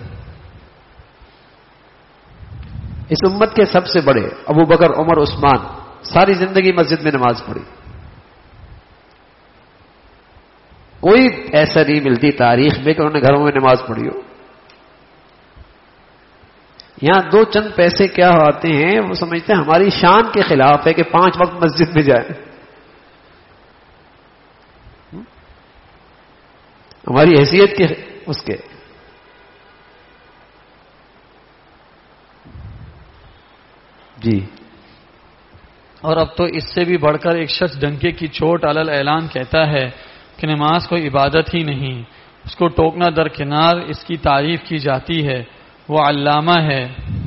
اس امت کے سب سے بڑے ابو بکر، عمر، عثمان ساری زندگی مسجد میں نماز پڑھی، کوئی ایسا نہیں ملتی تاریخ میں کہ انہوں نے گھروں میں نماز پڑھی ہو۔ یہاں دو چند پیسے کیا آتے ہیں، وہ سمجھتے ہیں ہماری شان کے خلاف ہے کہ 5 وقت مسجد میں جائیں، ہماری حیثیت کے اس کے۔ جی، اور اب تو اس سے بھی بڑھ کر ایک شخص ڈنکے کی چوٹ علل اعلان کہتا ہے کہ نماز کوئی عبادت ہی نہیں، اس کو ٹوکنا درکنار اس کی تعریف کی جاتی ہے، وہ علامہ ہے،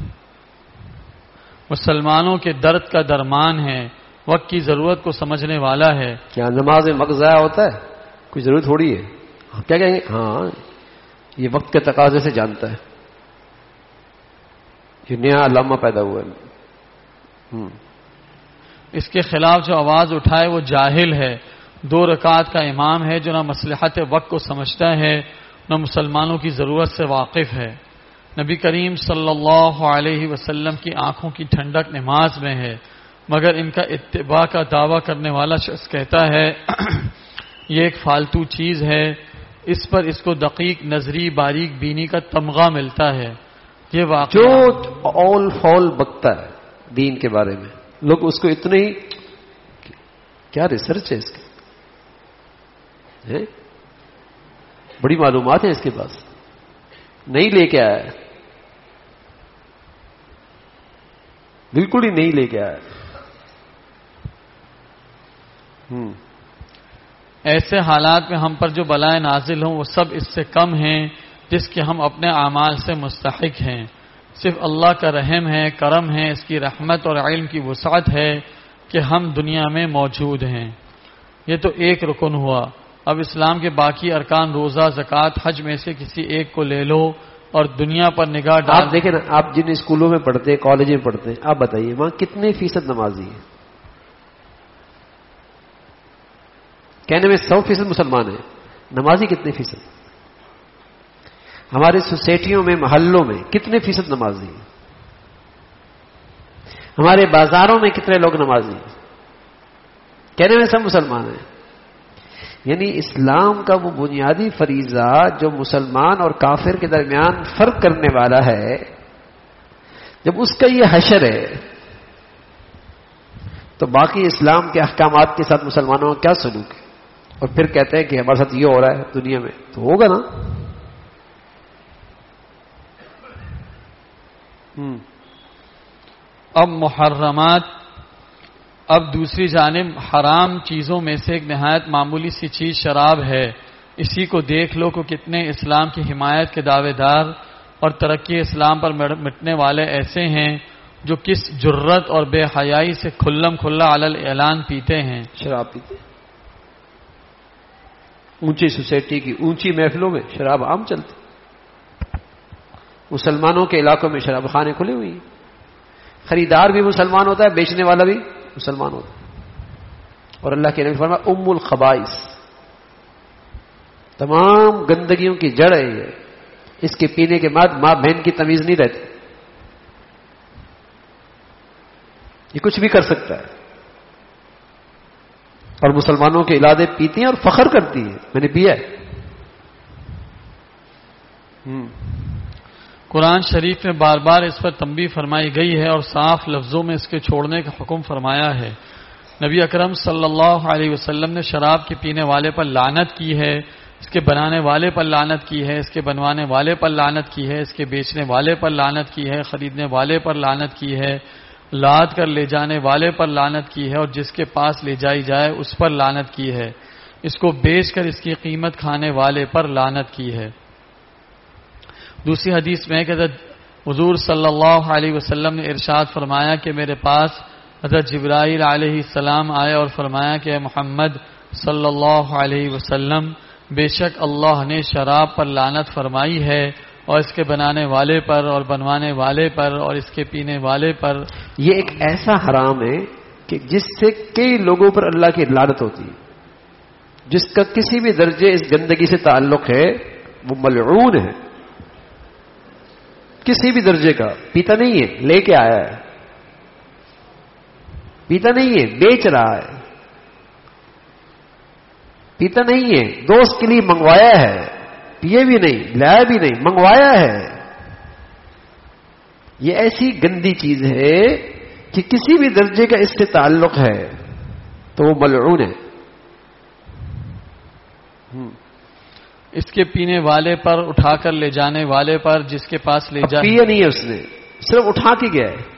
مسلمانوں کے درد کا درمان ہے، وقت کی ضرورت کو سمجھنے والا ہے۔ کیا نماز میں وقت ضائع ہوتا ہے؟ کوئی ضرورت تھوڑی ہے، کیا کہیں گے؟ ہاں یہ وقت کے تقاضے سے جانتا ہے، یہ نیا علامہ پیدا ہوا ہے۔ اس کے خلاف جو آواز اٹھائے وہ جاہل ہے، 2 رکعت کا امام ہے جو نہ مصلحت وقت کو سمجھتا ہے نہ مسلمانوں کی ضرورت سے واقف ہے۔ نبی کریم صلی اللہ علیہ وسلم کی آنکھوں کی ٹھنڈک نماز میں ہے، مگر ان کا اتباع کا دعویٰ کرنے والا شخص کہتا ہے یہ ایک فالتو چیز ہے، اس پر اس کو دقیق نظری، باریک بینی کا تمغہ ملتا ہے۔ یہ واقعہ جو اول فول بکتا ہے دین کے بارے میں، لوگ اس کو اتنے ہی، کیا ریسرچ ہے اس کی، بڑی معلومات ہیں اس کے پاس، نہیں لے کے آیا، بالکل ہی نہیں لے کے آیا۔ ایسے حالات میں ہم پر جو بلائیں نازل ہوں وہ سب اس سے کم ہیں جس کے ہم اپنے اعمال سے مستحق ہیں۔ صرف اللہ کا رحم ہے، کرم ہے، اس کی رحمت اور علم کی وسعت ہے کہ ہم دنیا میں موجود ہیں۔ یہ تو ایک رکن ہوا، اب اسلام کے باقی ارکان روزہ، زکوٰۃ، حج میں سے کسی ایک کو لے لو اور دنیا پر نگاہ ڈال۔ آپ دیکھیں نا، آپ جن اسکولوں میں پڑھتے ہیں، کالج میں پڑھتے ہیں، آپ بتائیے وہاں کتنے فیصد نمازی ہیں؟ کہنے میں 100% مسلمان ہیں، نمازی کتنے فیصد؟ ہماری سوسائٹیوں میں، محلوں میں کتنے فیصد نمازی ہیں؟ ہمارے بازاروں میں کتنے لوگ نمازی ہیں؟ کہنے میں سب مسلمان ہیں۔ یعنی اسلام کا وہ بنیادی فریضہ جو مسلمان اور کافر کے درمیان فرق کرنے والا ہے، جب اس کا یہ حشر ہے تو باقی اسلام کے احکامات کے ساتھ مسلمانوں کا کیا سلوک ہے؟ اور پھر کہتے ہیں کہ ہمارے ساتھ یہ ہو رہا ہے دنیا میں، تو ہوگا نا۔ اب محرمات، اب دوسری جانب حرام چیزوں میں سے ایک نہایت معمولی سی چیز شراب ہے۔ اسی کو دیکھ لو کہ کتنے اسلام کی حمایت کے دعوے دار اور ترقی اسلام پر مٹنے والے ایسے ہیں جو کس جرت اور بے حیائی سے کھلم کھلا علل اعلان پیتے ہیں۔ شراب پیتے، اونچی سوسائٹی کی اونچی محفلوں میں شراب عام چلتی، مسلمانوں کے علاقوں میں شراب خانے کھلے ہوئی ہیں، خریدار بھی مسلمان ہوتا ہے، بیچنے والا بھی مسلمان ہوتا ہے، اور اللہ کے نبی فرمایا ام الخبائث، تمام گندگیوں کی جڑ ہے یہ، اس کے پینے کے بعد ماں بہن کی تمیز نہیں رہتی، یہ کچھ بھی کر سکتا ہے، اور مسلمانوں کے علادے پیتی ہیں اور فخر کرتی ہیں میں نے پیا ہے۔ قرآن شریف میں بار بار اس پر تنبیہ فرمائی گئی ہے اور صاف لفظوں میں اس کے چھوڑنے کا حکم فرمایا ہے۔ نبی اکرم صلی اللہ علیہ وسلم نے شراب کے پینے والے پر لعنت کی ہے، اس کے بنانے والے پر لعنت کی ہے، اس کے بنوانے والے پر لعنت کی ہے، اس کے بیچنے والے پر لعنت کی ہے، خریدنے والے پر لعنت کی ہے، لاد کر لے جانے والے پر لعنت کی ہے، اور جس کے پاس لے جائی جائے اس پر لعنت کی ہے، اس کو بیچ کر اس کی قیمت کھانے والے پر لعنت کی ہے۔ دوسری حدیث میں کہ حضور صلی اللہ علیہ وسلم نے ارشاد فرمایا کہ میرے پاس حضرت جبرائیل علیہ السلام آئے اور فرمایا کہ اے محمد صلی اللہ علیہ وسلم، بے شک اللہ نے شراب پر لعنت فرمائی ہے، اور اس کے بنانے والے پر اور بنوانے والے پر اور اس کے پینے والے پر۔ یہ ایک ایسا حرام ہے کہ جس سے کئی لوگوں پر اللہ کی لعنت ہوتی ہے۔ جس کا کسی بھی درجے اس گندگی سے تعلق ہے وہ ملعون ہے، کسی بھی درجے کا۔ پیتا نہیں ہے، لے کے آیا ہے، پیتا نہیں ہے، بیچ رہا ہے، پیتا نہیں ہے، دوست کے لیے منگوایا ہے، پیے بھی نہیں، لایا بھی نہیں، منگوایا ہے۔ یہ ایسی گندی چیز ہے کہ کسی بھی درجے کا اس سے تعلق ہے تو وہ ملعون ہے۔ اس کے پینے والے پر، اٹھا کر لے جانے والے پر، جس کے پاس لے جائے، پیا نہیں ہے اس نے، صرف اٹھا کے گیا ہے۔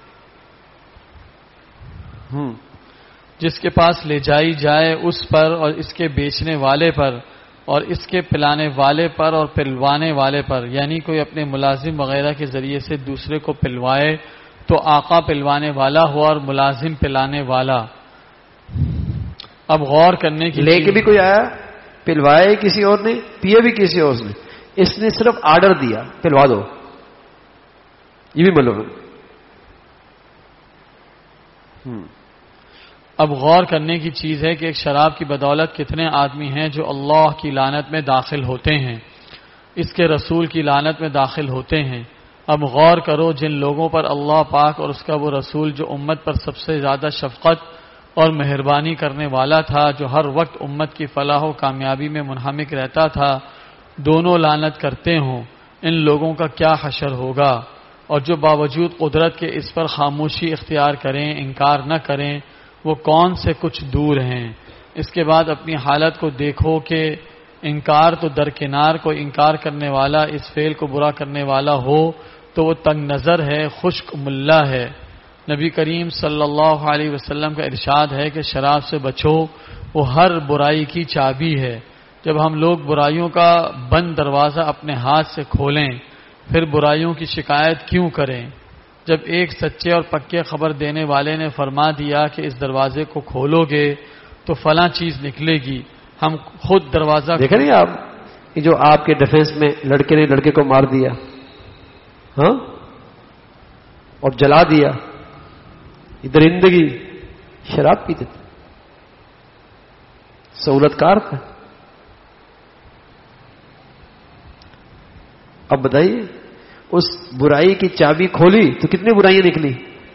جس کے پاس لے جائی جائے اس پر، اور اس کے بیچنے والے پر، اور اس کے پلانے والے پر اور پلوانے والے پر، یعنی کوئی اپنے ملازم وغیرہ کے ذریعے سے دوسرے کو پلوائے تو آقا پلوانے والا ہوا اور ملازم پلانے والا۔ اب غور کرنے کی، لے کے بھی کوئی آیا، پلوائے کسی اور نے، پیے بھی کسی اور نے، اس نے صرف آرڈر دیا پلوا دو، یہ بھی ملعون۔ اب غور کرنے کی چیز ہے کہ ایک شراب کی بدولت کتنے آدمی ہیں جو اللہ کی لعنت میں داخل ہوتے ہیں، اس کے رسول کی لعنت میں داخل ہوتے ہیں۔ اب غور کرو، جن لوگوں پر اللہ پاک اور اس کا وہ رسول جو امت پر سب سے زیادہ شفقت اور مہربانی کرنے والا تھا، جو ہر وقت امت کی فلاح و کامیابی میں منہمک رہتا تھا، دونوں لعنت کرتے ہوں، ان لوگوں کا کیا حشر ہوگا؟ اور جو باوجود قدرت کے اس پر خاموشی اختیار کریں، انکار نہ کریں، وہ کون سے کچھ دور ہیں۔ اس کے بعد اپنی حالت کو دیکھو کہ انکار تو درکنار، کوئی انکار کرنے والا اس فعل کو برا کرنے والا ہو تو وہ تنگ نظر ہے، خشک ملا ہے۔ نبی کریم صلی اللہ علیہ وسلم کا ارشاد ہے کہ شراب سے بچو، وہ ہر برائی کی چابی ہے۔ جب ہم لوگ برائیوں کا بند دروازہ اپنے ہاتھ سے کھولیں، پھر برائیوں کی شکایت کیوں کریں؟ جب ایک سچے اور پکے خبر دینے والے نے فرما دیا کہ اس دروازے کو کھولو گے تو فلاں چیز نکلے گی، ہم خود دروازہ دیکھیں نہیں آپ، یہ جو آپ کے ڈیفنس میں لڑکے نے لڑکے کو مار دیا، ہاں، اور جلا دیا، یہ درندگی، شراب پیتے تھے، سہولت کار تھا۔ اب بتائیے، اس برائی کی چابی کھولی تو کتنی برائیاں نکلی۔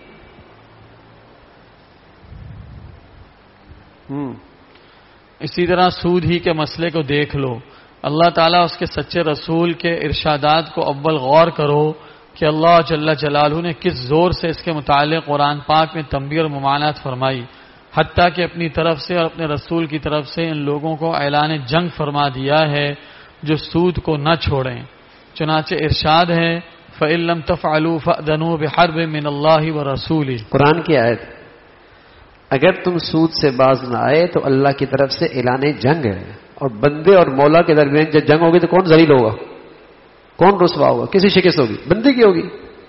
اسی طرح سود ہی کے مسئلے کو دیکھ لو، اللہ تعالیٰ اس کے سچے رسول کے ارشادات کو اول غور کرو کہ اللہ جل جلالہ نے کس زور سے اس کے متعلق قرآن پاک میں تنبیہ اور ممانعت فرمائی، حتیٰ کہ اپنی طرف سے اور اپنے رسول کی طرف سے ان لوگوں کو اعلان جنگ فرما دیا ہے جو سود کو نہ چھوڑیں۔ چنانچہ ارشاد ہے فَإِن لَّمْ تَفْعَلُوا فَأْذَنُوا بِحَرْبٍ مِّنَ اللَّهِ وَرَسُولِهِ، قرآن کی آیت، اگر تم سود سے باز نہ آئے تو اللہ کی طرف سے اعلان جنگ ہے، اور بندے اور مولا کے درمیان جب جنگ ہوگی تو کون ذلیل ہوگا، کون رسوا ہوگا، کسی شکست ہوگی، بندے کی ہوگی۔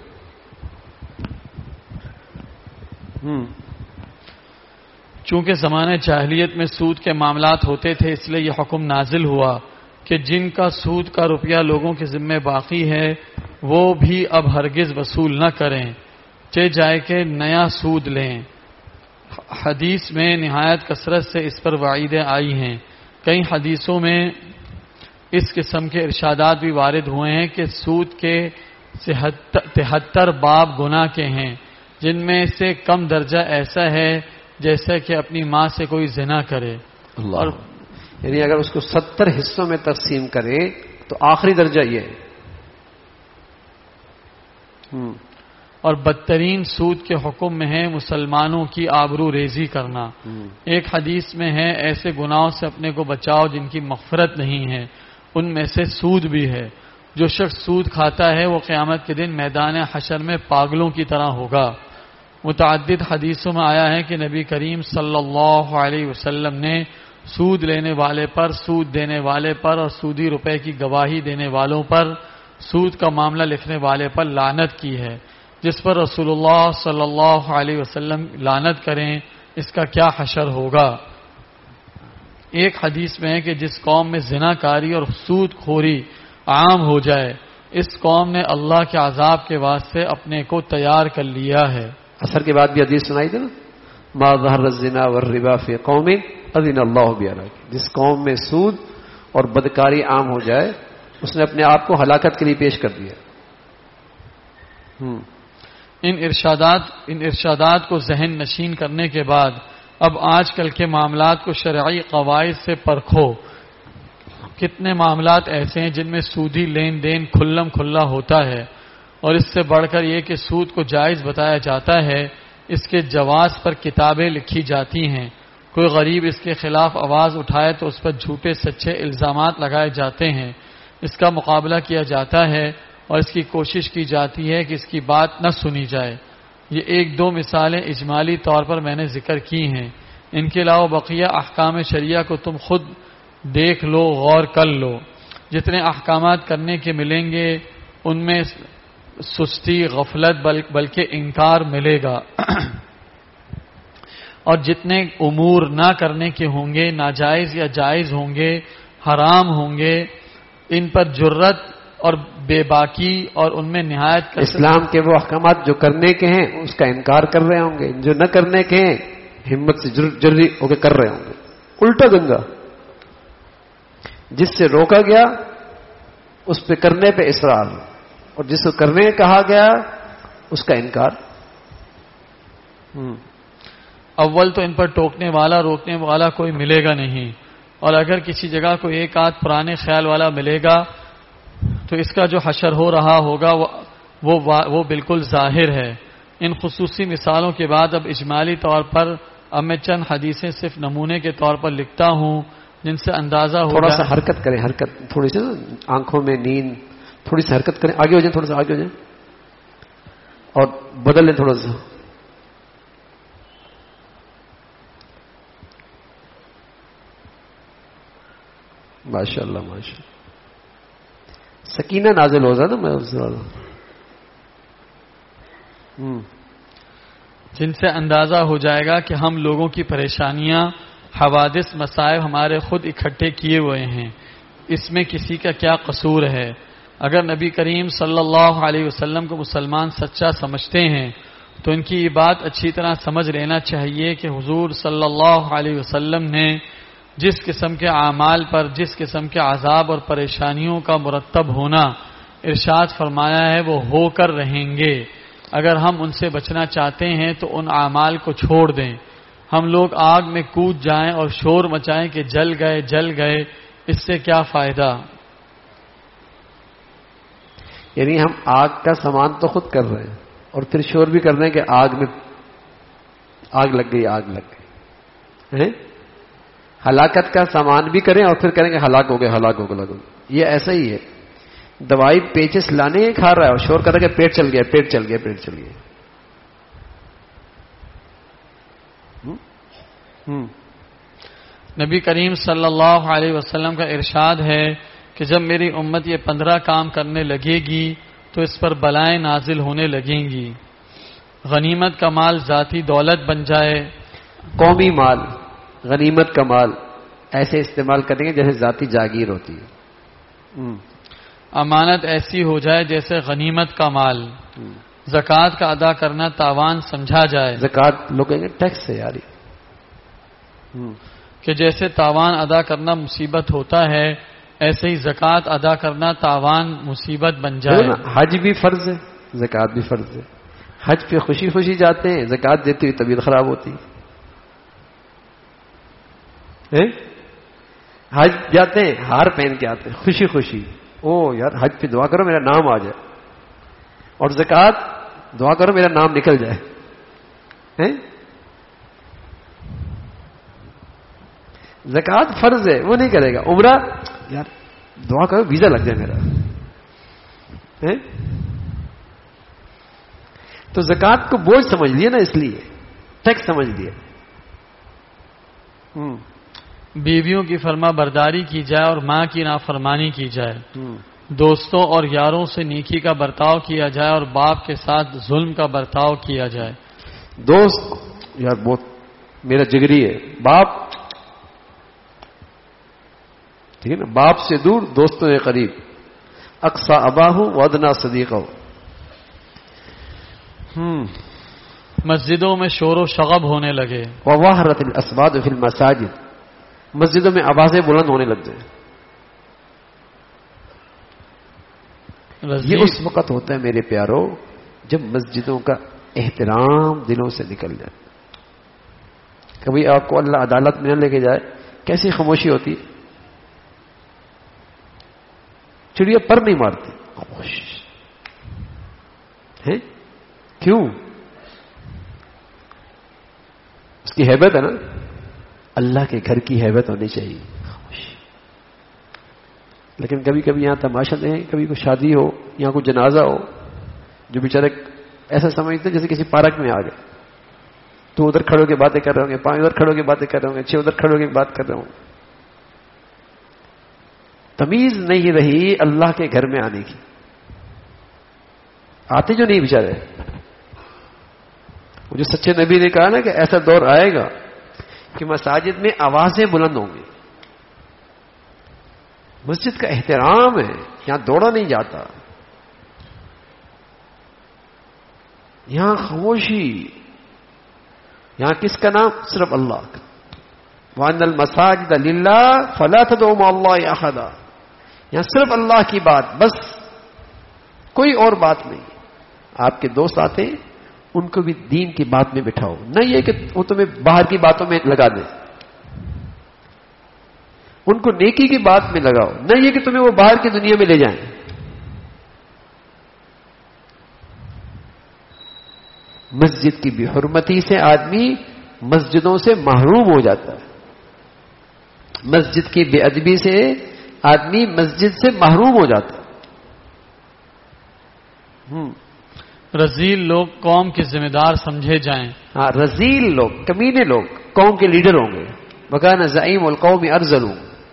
چونکہ زمانے جاہلیت میں سود کے معاملات ہوتے تھے، اس لیے یہ حکم نازل ہوا کہ جن کا سود کا روپیہ لوگوں کے ذمے باقی ہے وہ بھی اب ہرگز وصول نہ کریں، چہ جائے کہ نیا سود لیں۔ حدیث میں نہایت کثرت سے اس پر وعیدیں آئی ہیں، کئی حدیثوں میں اس قسم کے ارشادات بھی وارد ہوئے ہیں کہ سود کے 73 باب گناہ کے ہیں، جن میں سے کم درجہ ایسا ہے جیسے کہ اپنی ماں سے کوئی زنا کرے، اور یعنی اگر اس کو 70 حصوں میں تقسیم کرے تو آخری درجہ یہ ہے۔ اور بدترین سود کے حکم میں ہے مسلمانوں کی آبرو ریزی کرنا۔ ایک حدیث میں ہے ایسے گناہوں سے اپنے کو بچاؤ جن کی مغفرت نہیں ہے، ان میں سے سود بھی ہے۔ جو شخص سود کھاتا ہے وہ قیامت کے دن میدان حشر میں پاگلوں کی طرح ہوگا۔ متعدد حدیثوں میں آیا ہے کہ نبی کریم صلی اللہ علیہ وسلم نے سود لینے والے پر، سود دینے والے پر اور سودی روپے کی گواہی دینے والوں پر، سود کا معاملہ لکھنے والے پر لعنت کی ہے۔ جس پر رسول اللہ صلی اللہ علیہ وسلم لعنت کریں اس کا کیا حشر ہوگا۔ ایک حدیث میں ہے کہ جس قوم میں زنا کاری اور سود خوری عام ہو جائے اس قوم نے اللہ کے عذاب کے واسطے اپنے کو تیار کر لیا ہے۔ اثر کے بعد بھی حدیث سنائی تھی نا، ما ظہر الزنا والربا فی قوم اذن اللہ بہلاک، جس قوم میں سود اور بدکاری عام ہو جائے اس نے اپنے آپ کو ہلاکت کے لیے پیش کر دیا۔ ان ارشادات کو ذہن نشین کرنے کے بعد اب آج کل کے معاملات کو شرعی قواعد سے پرکھو۔ کتنے معاملات ایسے ہیں جن میں سودی لین دین کھلم کھلا ہوتا ہے، اور اس سے بڑھ کر یہ کہ سود کو جائز بتایا جاتا ہے، اس کے جواز پر کتابیں لکھی جاتی ہیں۔ کوئی غریب اس کے خلاف آواز اٹھائے تو اس پر جھوٹے سچے الزامات لگائے جاتے ہیں، اس کا مقابلہ کیا جاتا ہے اور اس کی کوشش کی جاتی ہے کہ اس کی بات نہ سنی جائے۔ یہ ایک دو مثالیں اجمالی طور پر میں نے ذکر کی ہیں، ان کے علاوہ بقیہ احکام شریعہ کو تم خود دیکھ لو، غور کر لو۔ جتنے احکامات کرنے کے ملیں گے ان میں سستی، غفلت بلکہ انکار ملے گا، اور جتنے امور نہ کرنے کے ہوں گے، ناجائز یا جائز ہوں گے، حرام ہوں گے، ان پر جرت اور بے باکی اور ان میں نہایت اسلام کے وہ احکامات جو کرنے کے ہیں اس کا انکار کر رہے ہوں گے، جو نہ کرنے کے ہیں ہمت سے جرری ہو کے کر رہے ہوں گے۔ الٹا گنگا، جس سے روکا گیا اس پہ کرنے پہ اصرار، اور جس کو کرنے کہا گیا اس کا انکار۔ اول تو ان پر ٹوکنے والا، روکنے والا کوئی ملے گا نہیں، اور اگر کسی جگہ کو ایک آدھ پرانے خیال والا ملے گا تو اس کا جو حشر ہو رہا ہوگا وہ بالکل ظاہر ہے۔ ان خصوصی مثالوں کے بعد اب اجمالی طور پر اب میں چند حدیثیں صرف نمونے کے طور پر لکھتا ہوں جن سے اندازہ ہو تھوڑا سا حرکت کریں، حرکت تھوڑی سی، آنکھوں میں نیند، تھوڑی سی حرکت کریں، آگے ہو جائیں، تھوڑا سا آگے ہو جائیں اور بدل لیں تھوڑا سا۔ ماشاء اللہ ماشاء اللہ، سکینہ نازل ہو جائے نا، میں جن سے اندازہ ہو جائے گا کہ ہم لوگوں کی پریشانیاں، حوادث، مصائب ہمارے خود اکٹھے کیے ہوئے ہیں، اس میں کسی کا کیا قصور ہے۔ اگر نبی کریم صلی اللہ علیہ وسلم کو مسلمان سچا سمجھتے ہیں تو ان کی یہ بات اچھی طرح سمجھ لینا چاہیے کہ حضور صلی اللہ علیہ وسلم نے جس قسم کے اعمال پر جس قسم کے عذاب اور پریشانیوں کا مرتب ہونا ارشاد فرمایا ہے وہ ہو کر رہیں گے۔ اگر ہم ان سے بچنا چاہتے ہیں تو ان اعمال کو چھوڑ دیں۔ ہم لوگ آگ میں کود جائیں اور شور مچائیں کہ جل گئے، اس سے کیا فائدہ؟ یعنی ہم آگ کا سامان تو خود کر رہے ہیں اور پھر شور بھی کر رہے ہیں کہ آگ میں آگ لگ گئی۔ ہلاکت کا سامان بھی کریں اور پھر کریں گے ہلاک ہو گئے۔ یہ ایسا ہی ہے، دوائی پیچس لانے کھا رہا ہے اور شور کر رہا ہے کہ پیٹ چل گیا۔ نبی کریم صلی اللہ علیہ وسلم کا ارشاد ہے کہ جب میری امت یہ 15 کام کرنے لگے گی تو اس پر بلائیں نازل ہونے لگیں گی۔ غنیمت کا مال ذاتی دولت بن جائے، قومی مال، غنیمت کا مال ایسے استعمال کریں گے جیسے ذاتی جاگیر ہوتی ہے۔ امانت ایسی ہو جائے جیسے غنیمت کا مال، زکوٰۃ کا ادا کرنا تاوان سمجھا جائے۔ زکوٰۃ لوگ کہیں گے ٹیکس ہے یاری، کہ جیسے تاوان ادا کرنا مصیبت ہوتا ہے ایسے ہی زکوٰۃ ادا کرنا تاوان مصیبت بن جائے۔ حج بھی فرض ہے، زکوٰۃ بھی فرض ہے۔ حج پہ خوشی خوشی جاتے ہیں، زکوٰۃ دیتے ہوئے طبیعت خراب ہوتی ہے۔ حج جاتے ہیں ہار پہن کے آتے ہیں خوشی خوشی، او یار حج پہ دعا کرو میرا نام آ جائے، اور زکوٰۃ دعا کرو میرا نام نکل جائے. زکوٰۃ فرض ہے، وہ نہیں کرے گا. عمرہ یار دعا کرو ویزا لگ جائے میرا. تو زکوٰۃ کو بوجھ سمجھ لیا نا، اس لیے ٹیکس سمجھ لیا. بیویوں کی فرما برداری کی جائے اور ماں کی نافرمانی کی جائے. دوستوں اور یاروں سے نیکی کا برتاؤ کیا جائے اور باپ کے ساتھ ظلم کا برتاؤ کیا جائے. دوست یار بہت میرا جگری ہے، باپ ٹھیک ہے نا، باپ سے دور دوستوں کے قریب. اقصى اباہ وادنا صدیقہ. مسجدوں میں شور و شغب ہونے لگے. وظہرت الاسوات فی المساجد. مسجدوں میں آوازیں بلند ہونے لگ گئے. یہ اس وقت ہوتا ہے میرے پیارو جب مسجدوں کا احترام دلوں سے نکل جائے. کبھی آپ کو اللہ عدالت میں نہ لے کے جائے کیسی خاموشی ہوتی ہے. چڑیا پر نہیں مارتی، خاموش ہے. کیوں؟ اس کی ہیبت ہے نا. اللہ کے گھر کی ہیبت ہونی چاہیے. لیکن کبھی کبھی یہاں تماشا دیں، کبھی کوئی شادی ہو، یہاں کوئی جنازہ ہو، جو بیچارے ایسا سمجھتے جیسے کسی پارک میں آ گئے. تو ادھر کھڑوں کے باتیں کر رہے ہوں گے، 5 ادھر کھڑوں کے باتیں کر رہے ہوں گے، 6 ادھر کھڑوں کی بات کر رہے ہوں. تمیز نہیں رہی اللہ کے گھر میں آنے کی. آتے جو نہیں بیچارے. جو سچے نبی نے کہا نا کہ ایسا دور آئے گا کہ مساجد میں آوازیں بلند ہوں گی. مسجد کا احترام ہے، یہاں دوڑا نہیں جاتا، یہاں خاموشی. یہاں کس کا نام؟ صرف اللہ کا. وَأَنَّ الْمَسَاجِدَ لِلَّهِ فَلَا تَدْعُوا مَعَ اللَّهِ أَحَدًا. یہاں صرف اللہ کی بات، بس کوئی اور بات نہیں. آپ کے دوست آتے ہیں ان کو بھی دین کی بات میں بٹھاؤ، نہ یہ کہ وہ تمہیں باہر کی باتوں میں لگا دیں. ان کو نیکی کی بات میں لگاؤ، نہ یہ کہ تمہیں وہ باہر کی دنیا میں لے جائیں. مسجد کی بے حرمتی سے آدمی مسجدوں سے محروم ہو جاتا ہے. مسجد کی بے ادبی سے آدمی مسجد سے محروم ہو جاتا ہے. رذیل لوگ قوم کے ذمہ دار سمجھے جائیں. ہاں، رذیل لوگ، کمینے لوگ قوم کے لیڈر ہوں گے. وَكَانَ زَعِيمُ الْقَوْمِ أَرْذَلُ.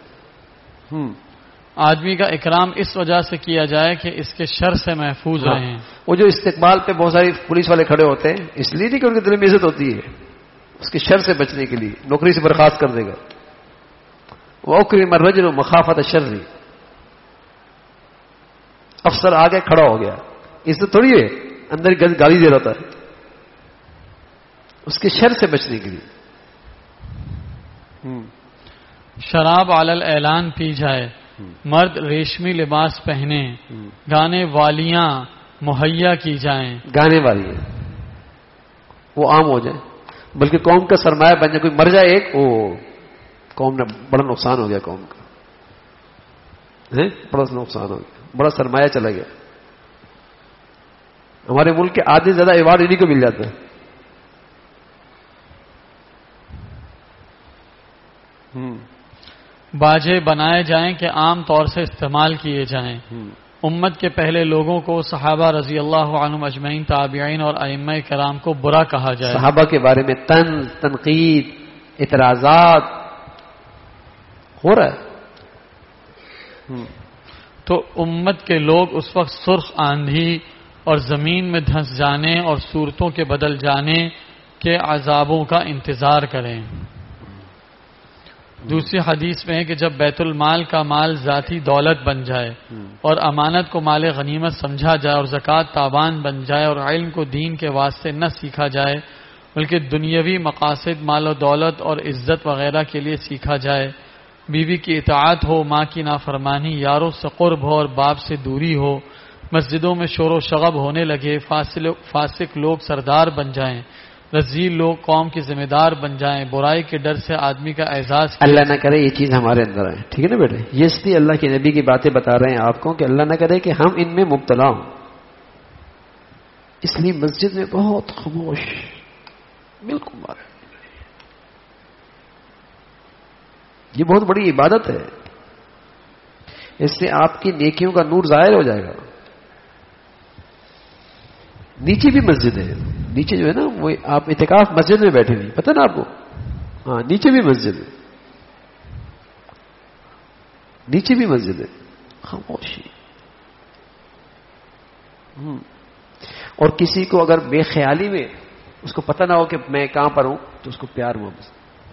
آدمی کا اکرام اس وجہ سے کیا جائے کہ اس کے شر سے محفوظ رہیں. وہ جو استقبال پہ بہت ساری پولیس والے کھڑے ہوتے ہیں اس لیے نہیں کہ ان کے دل میں عزت ہوتی ہے، اس کے شر سے بچنے کے لیے نوکری سے برخاست کر دے گا. وَأُكْرِمَ الرَّجُلُ مَخَافَةَ الشَّرِّ. افسر آگے کھڑا ہو گیا، عزت تھوڑی ہے، اندر گالی دے رہا ہے، اس کے شر سے بچنے کے لیے. شراب علی الاعلان پی جائے، مرد ریشمی لباس پہنے، گانے والیاں مہیا کی جائیں. گانے والی وہ عام ہو جائے، بلکہ قوم کا سرمایہ بن جائے. کوئی مر جائے ایک، قوم نے بڑا نقصان ہو گیا، قوم کا بڑا نقصان ہو گیا، بڑا سرمایہ چلا گیا. ہمارے ملک کے آدھے زیادہ ایوارڈ انہیں کو مل جاتا ہے. باجے بنائے جائیں کہ عام طور سے استعمال کیے جائیں. امت کے پہلے لوگوں کو، صحابہ رضی اللہ عنہم اجمعین، تابعین اور ائمہ کرام کو برا کہا جائے. صحابہ کے بارے میں طنز، تنقید، اعتراضات ہو رہا ہے. تو امت کے لوگ اس وقت سرخ آندھی اور زمین میں دھنس جانے اور صورتوں کے بدل جانے کے عذابوں کا انتظار کریں. دوسری حدیث میں ہے کہ جب بیت المال کا مال ذاتی دولت بن جائے اور امانت کو مال غنیمت سمجھا جائے اور زکوٰۃ تاوان بن جائے اور علم کو دین کے واسطے نہ سیکھا جائے بلکہ دنیاوی مقاصد، مال و دولت اور عزت وغیرہ کے لیے سیکھا جائے، بیوی کی اطاعت ہو، ماں کی نافرمانی، یاروں سے قرب ہو اور باپ سے دوری ہو، مسجدوں میں شور و شغب ہونے لگے، فاسق لوگ سردار بن جائیں، رذیل لوگ قوم کے ذمہ دار بن جائیں، برائی کے ڈر سے آدمی کا اعزاز. اللہ نہ کرے یہ چیز ہمارے اندر ہے. ٹھیک ہے نا بیٹے؟ یہ اس لیے اللہ کے نبی کی باتیں بتا رہے ہیں آپ کو کہ اللہ نہ کرے کہ ہم ان میں مبتلا ہوں. اس لیے مسجد میں بہت خاموش، بالکل بات، یہ بہت بڑی عبادت ہے، اس سے آپ کی نیکیوں کا نور ظاہر ہو جائے گا۔ نیچے بھی مسجد ہے، نیچے جو ہے نا وہ آپ اعتکاف مسجد میں بیٹھے نہیں، پتہ نا آپ کو؟ ہاں نیچے بھی مسجد ہے، نیچے بھی مسجد ہے، خاموشی۔ اور کسی کو اگر بے خیالی میں اس کو پتہ نہ ہو کہ میں کہاں پر ہوں تو اس کو پیار محبت،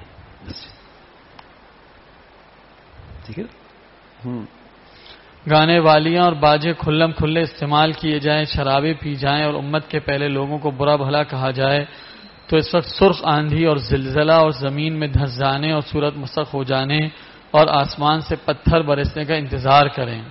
ٹھیک ہے۔ گانے والیاں اور باجے کھلم کھلے استعمال کیے جائیں، شرابیں پی جائیں اور امت کے پہلے لوگوں کو برا بھلا کہا جائے تو اس وقت سرخ آندھی اور زلزلہ اور زمین میں دھس جانے اور صورت مسخ ہو جانے اور آسمان سے پتھر برسنے کا انتظار کریں۔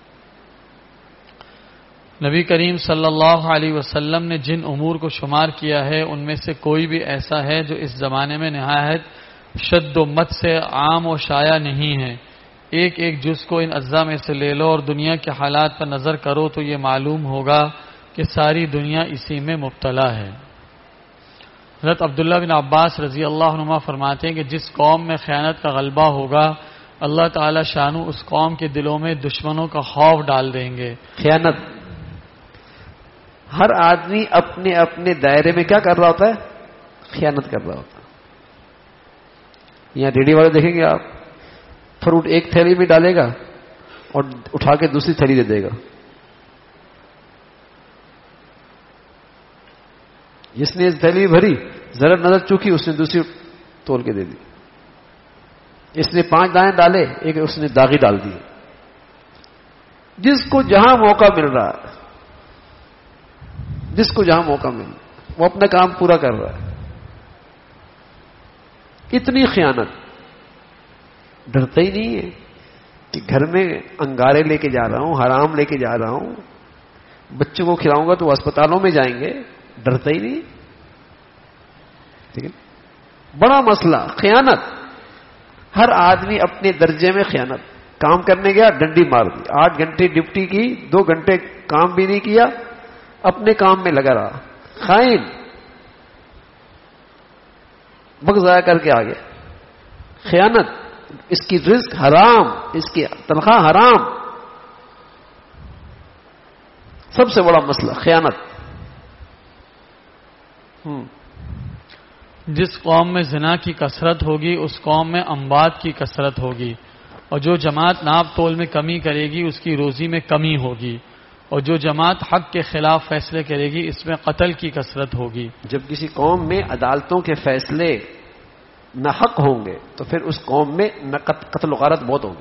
نبی کریم صلی اللہ علیہ وسلم نے جن امور کو شمار کیا ہے ان میں سے کوئی بھی ایسا ہے جو اس زمانے میں نہایت شد و مت سے عام و شائع نہیں ہے۔ ایک ایک جز کو ان اجزاء میں سے لے لو اور دنیا کے حالات پر نظر کرو تو یہ معلوم ہوگا کہ ساری دنیا اسی میں مبتلا ہے۔ حضرت عبداللہ بن عباس رضی اللہ عنہما فرماتے ہیں کہ جس قوم میں خیانت کا غلبہ ہوگا اللہ تعالی شانو اس قوم کے دلوں میں دشمنوں کا خوف ڈال دیں گے۔ خیانت، ہر آدمی اپنے اپنے دائرے میں کیا کر رہا ہوتا ہے؟ خیانت کر رہا ہوتا ہے۔ یہاں ریڈی والے دیکھیں گے آپ، فروٹ ایک تھیلی میں ڈالے گا اور اٹھا کے دوسری تھیلی دے دے گا۔ جس نے اس تھیلی بھری ذرا نظر چوکی اس نے دوسری تول کے دے دی۔ اس نے 5 دانے ڈالے، ایک اس نے داغی ڈال دی۔ جس کو جہاں موقع مل رہا ہے، جس کو جہاں موقع مل رہا ہے وہ اپنا کام پورا کر رہا ہے۔ اتنی خیانت، ڈرتا ہی نہیں ہے کہ گھر میں انگارے لے کے جا رہا ہوں، حرام لے کے جا رہا ہوں، بچوں کو کھلاؤں گا تو اسپتالوں میں جائیں گے، ڈرتا ہی نہیں۔ ٹھیک ہے، بڑا مسئلہ خیانت، ہر آدمی اپنے درجے میں خیانت۔ کام کرنے گیا ڈنڈی مار دی، 8 گھنٹے ڈیوٹی کی، 2 گھنٹے کام بھی نہیں کیا، اپنے کام میں لگا رہا، خائن، وقت ضائع کر کے آ گیا۔ خیانت، اس کی رزق حرام، اس کی تنخواہ حرام، سب سے بڑا مسئلہ خیانت۔ جس قوم میں زنا کی کثرت ہوگی اس قوم میں اموات کی کثرت ہوگی، اور جو جماعت ناپ تول میں کمی کرے گی اس کی روزی میں کمی ہوگی، اور جو جماعت حق کے خلاف فیصلے کرے گی اس میں قتل کی کثرت ہوگی۔ جب کسی قوم میں عدالتوں کے فیصلے نہ حق ہوں گے تو پھر اس قوم میں نہ قتل و غارت بہت ہوگی۔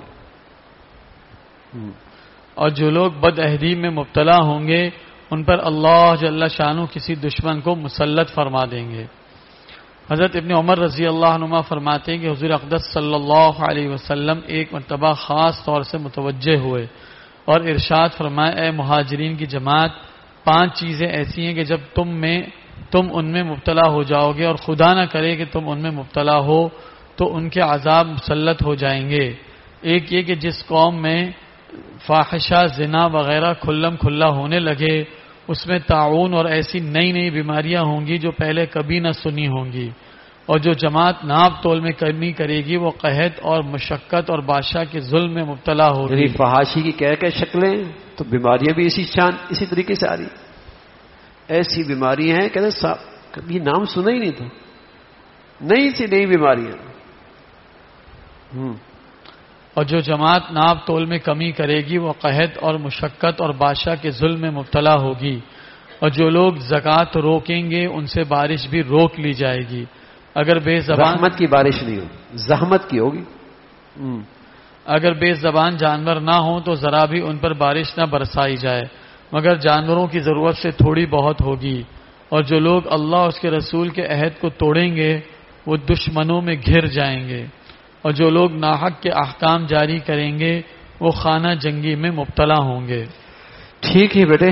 اور جو لوگ بد عہدی میں مبتلا ہوں گے ان پر اللہ جل شانہ کسی دشمن کو مسلط فرما دیں گے۔ حضرت ابن عمر رضی اللہ عنہما فرماتے ہیں کہ حضور اقدس صلی اللہ علیہ وسلم ایک مرتبہ خاص طور سے متوجہ ہوئے اور ارشاد فرمائے، اے مہاجرین کی جماعت، 5 چیزیں ایسی ہیں کہ جب تم ان میں مبتلا ہو جاؤ گے اور خدا نہ کرے کہ تم ان میں مبتلا ہو تو ان کے عذاب مسلط ہو جائیں گے۔ ایک یہ کہ جس قوم میں فاحشہ، زنا وغیرہ کھلم کھلا ہونے لگے اس میں طاعون اور ایسی نئی نئی بیماریاں ہوں گی جو پہلے کبھی نہ سنی ہوں گی، اور جو جماعت ناپ تول میں کمی کرے گی وہ قحط اور مشقت اور بادشاہ کے ظلم میں مبتلا ہوگی۔ یعنی فحاشی کی کہہ شکلیں تو بیماریاں بھی اسی طریقے سے آ رہی، ایسی بیماری ہیں کہتے ہیں کبھی نام سنا ہی نہیں تھا، نئی سی نئی بیماریاں۔ اور جو جماعت ناپ تول میں کمی کرے گی وہ قحط اور مشقت اور بادشاہ کے ظلم میں مبتلا ہوگی، اور جو لوگ زکوٰۃ روکیں گے ان سے بارش بھی روک لی جائے گی۔ اگر بے زبان، رحمت کی بارش نہیں ہوگی، زحمت کی ہوگی۔ اگر بے زبان جانور نہ ہوں تو ذرا بھی ان پر بارش نہ برسائی جائے، مگر جانوروں کی ضرورت سے تھوڑی بہت ہوگی۔ اور جو لوگ اللہ اور اس کے رسول کے عہد کو توڑیں گے وہ دشمنوں میں گھر جائیں گے، اور جو لوگ ناحق کے احکام جاری کریں گے وہ خانہ جنگی میں مبتلا ہوں گے۔ ٹھیک ہے بیٹے،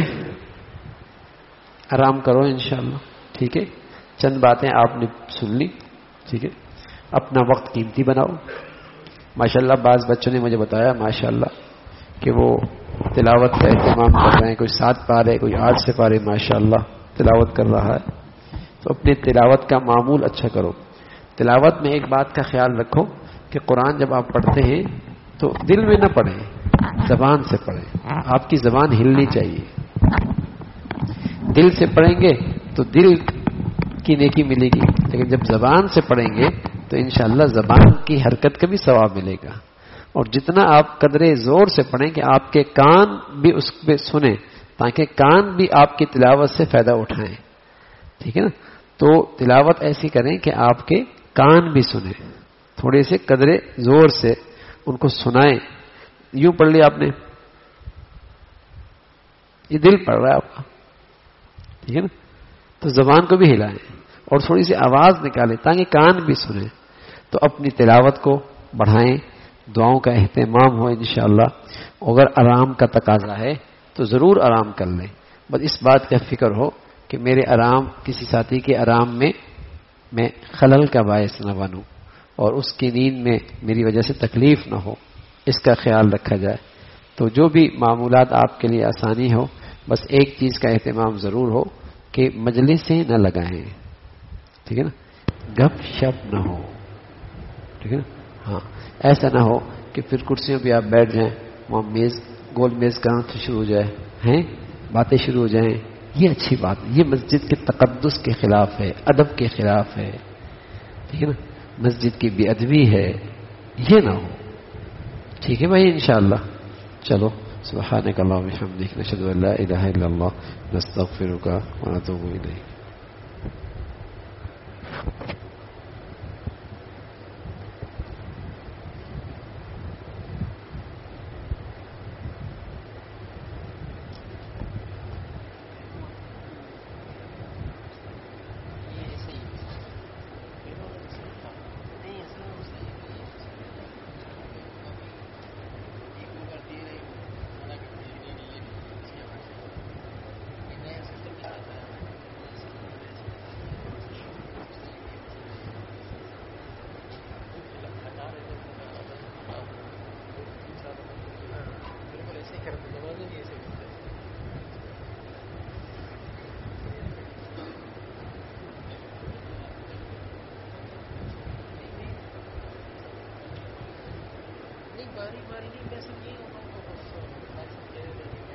آرام کرو انشاءاللہ، ٹھیک ہے، چند باتیں آپ نے سن لی، ٹھیک ہے، اپنا وقت قیمتی بناؤ۔ ماشاءاللہ بعض بچوں نے مجھے بتایا ماشاءاللہ کہ وہ تلاوت کا اہتمام کر رہے ہیں، کوئی 7 پارے، کوئی 8 سے پارے، ماشاءاللہ تلاوت کر رہا ہے تو اپنی تلاوت کا معمول اچھا کرو. تلاوت میں ایک بات کا خیال رکھو کہ قرآن جب آپ پڑھتے ہیں تو دل میں نہ پڑھیں, زبان سے پڑھیں. آپ کی زبان ہلنی چاہیے. دل سے پڑھیں گے تو دل کی نیکی ملے گی, لیکن جب زبان سے پڑھیں گے تو انشاءاللہ زبان کی حرکت کا بھی ثواب ملے گا. اور جتنا آپ قدرے زور سے پڑھیں کہ آپ کے کان بھی اس پہ سنیں, تاکہ کان بھی آپ کی تلاوت سے فائدہ اٹھائیں. ٹھیک ہے نا؟ تو تلاوت ایسی کریں کہ آپ کے کان بھی سنیں, تھوڑے سے قدرے زور سے ان کو سنائیں. یوں پڑھ لیا آپ نے, یہ دل پڑھ رہا ہے آپ کا, ٹھیک ہے نا, تو زبان کو بھی ہلائیں اور تھوڑی سی آواز نکالیں تاکہ کان بھی سنیں. تو اپنی تلاوت کو بڑھائیں, دعاؤں کا اہتمام ہو انشاءاللہ. اگر آرام کا تقاضا ہے تو ضرور آرام کر لیں, بس اس بات کا فکر ہو کہ میرے آرام کسی ساتھی کے آرام میں خلل کا باعث نہ بنوں اور اس کی نیند میں میری وجہ سے تکلیف نہ ہو, اس کا خیال رکھا جائے. تو جو بھی معمولات آپ کے لیے آسانی ہو, بس ایک چیز کا اہتمام ضرور ہو کہ مجلسیں نہ لگائیں. ٹھیک ہے نا, گپ شپ نہ ہو. ٹھیک ہے نا, ہاں ایسا نہ ہو کہ پھر کرسیوں پہ آپ بیٹھ جائیں, وہاں میز گول میز کا شروع ہو جائے, ہیں باتیں شروع ہو جائیں. یہ اچھی بات, یہ مسجد کے تقدس کے خلاف ہے, ادب کے خلاف ہے. ٹھیک ہے نا, مسجد کی بے ادبی ہے, یہ نہ ہو. ٹھیک ہے بھائی, انشاءاللہ. چلو, سبحانک اللہم وبحمدک, نشہد ان لا الہ الا اللہ, نستغفرک ونتوب الیک. باری باری نہیں کیسے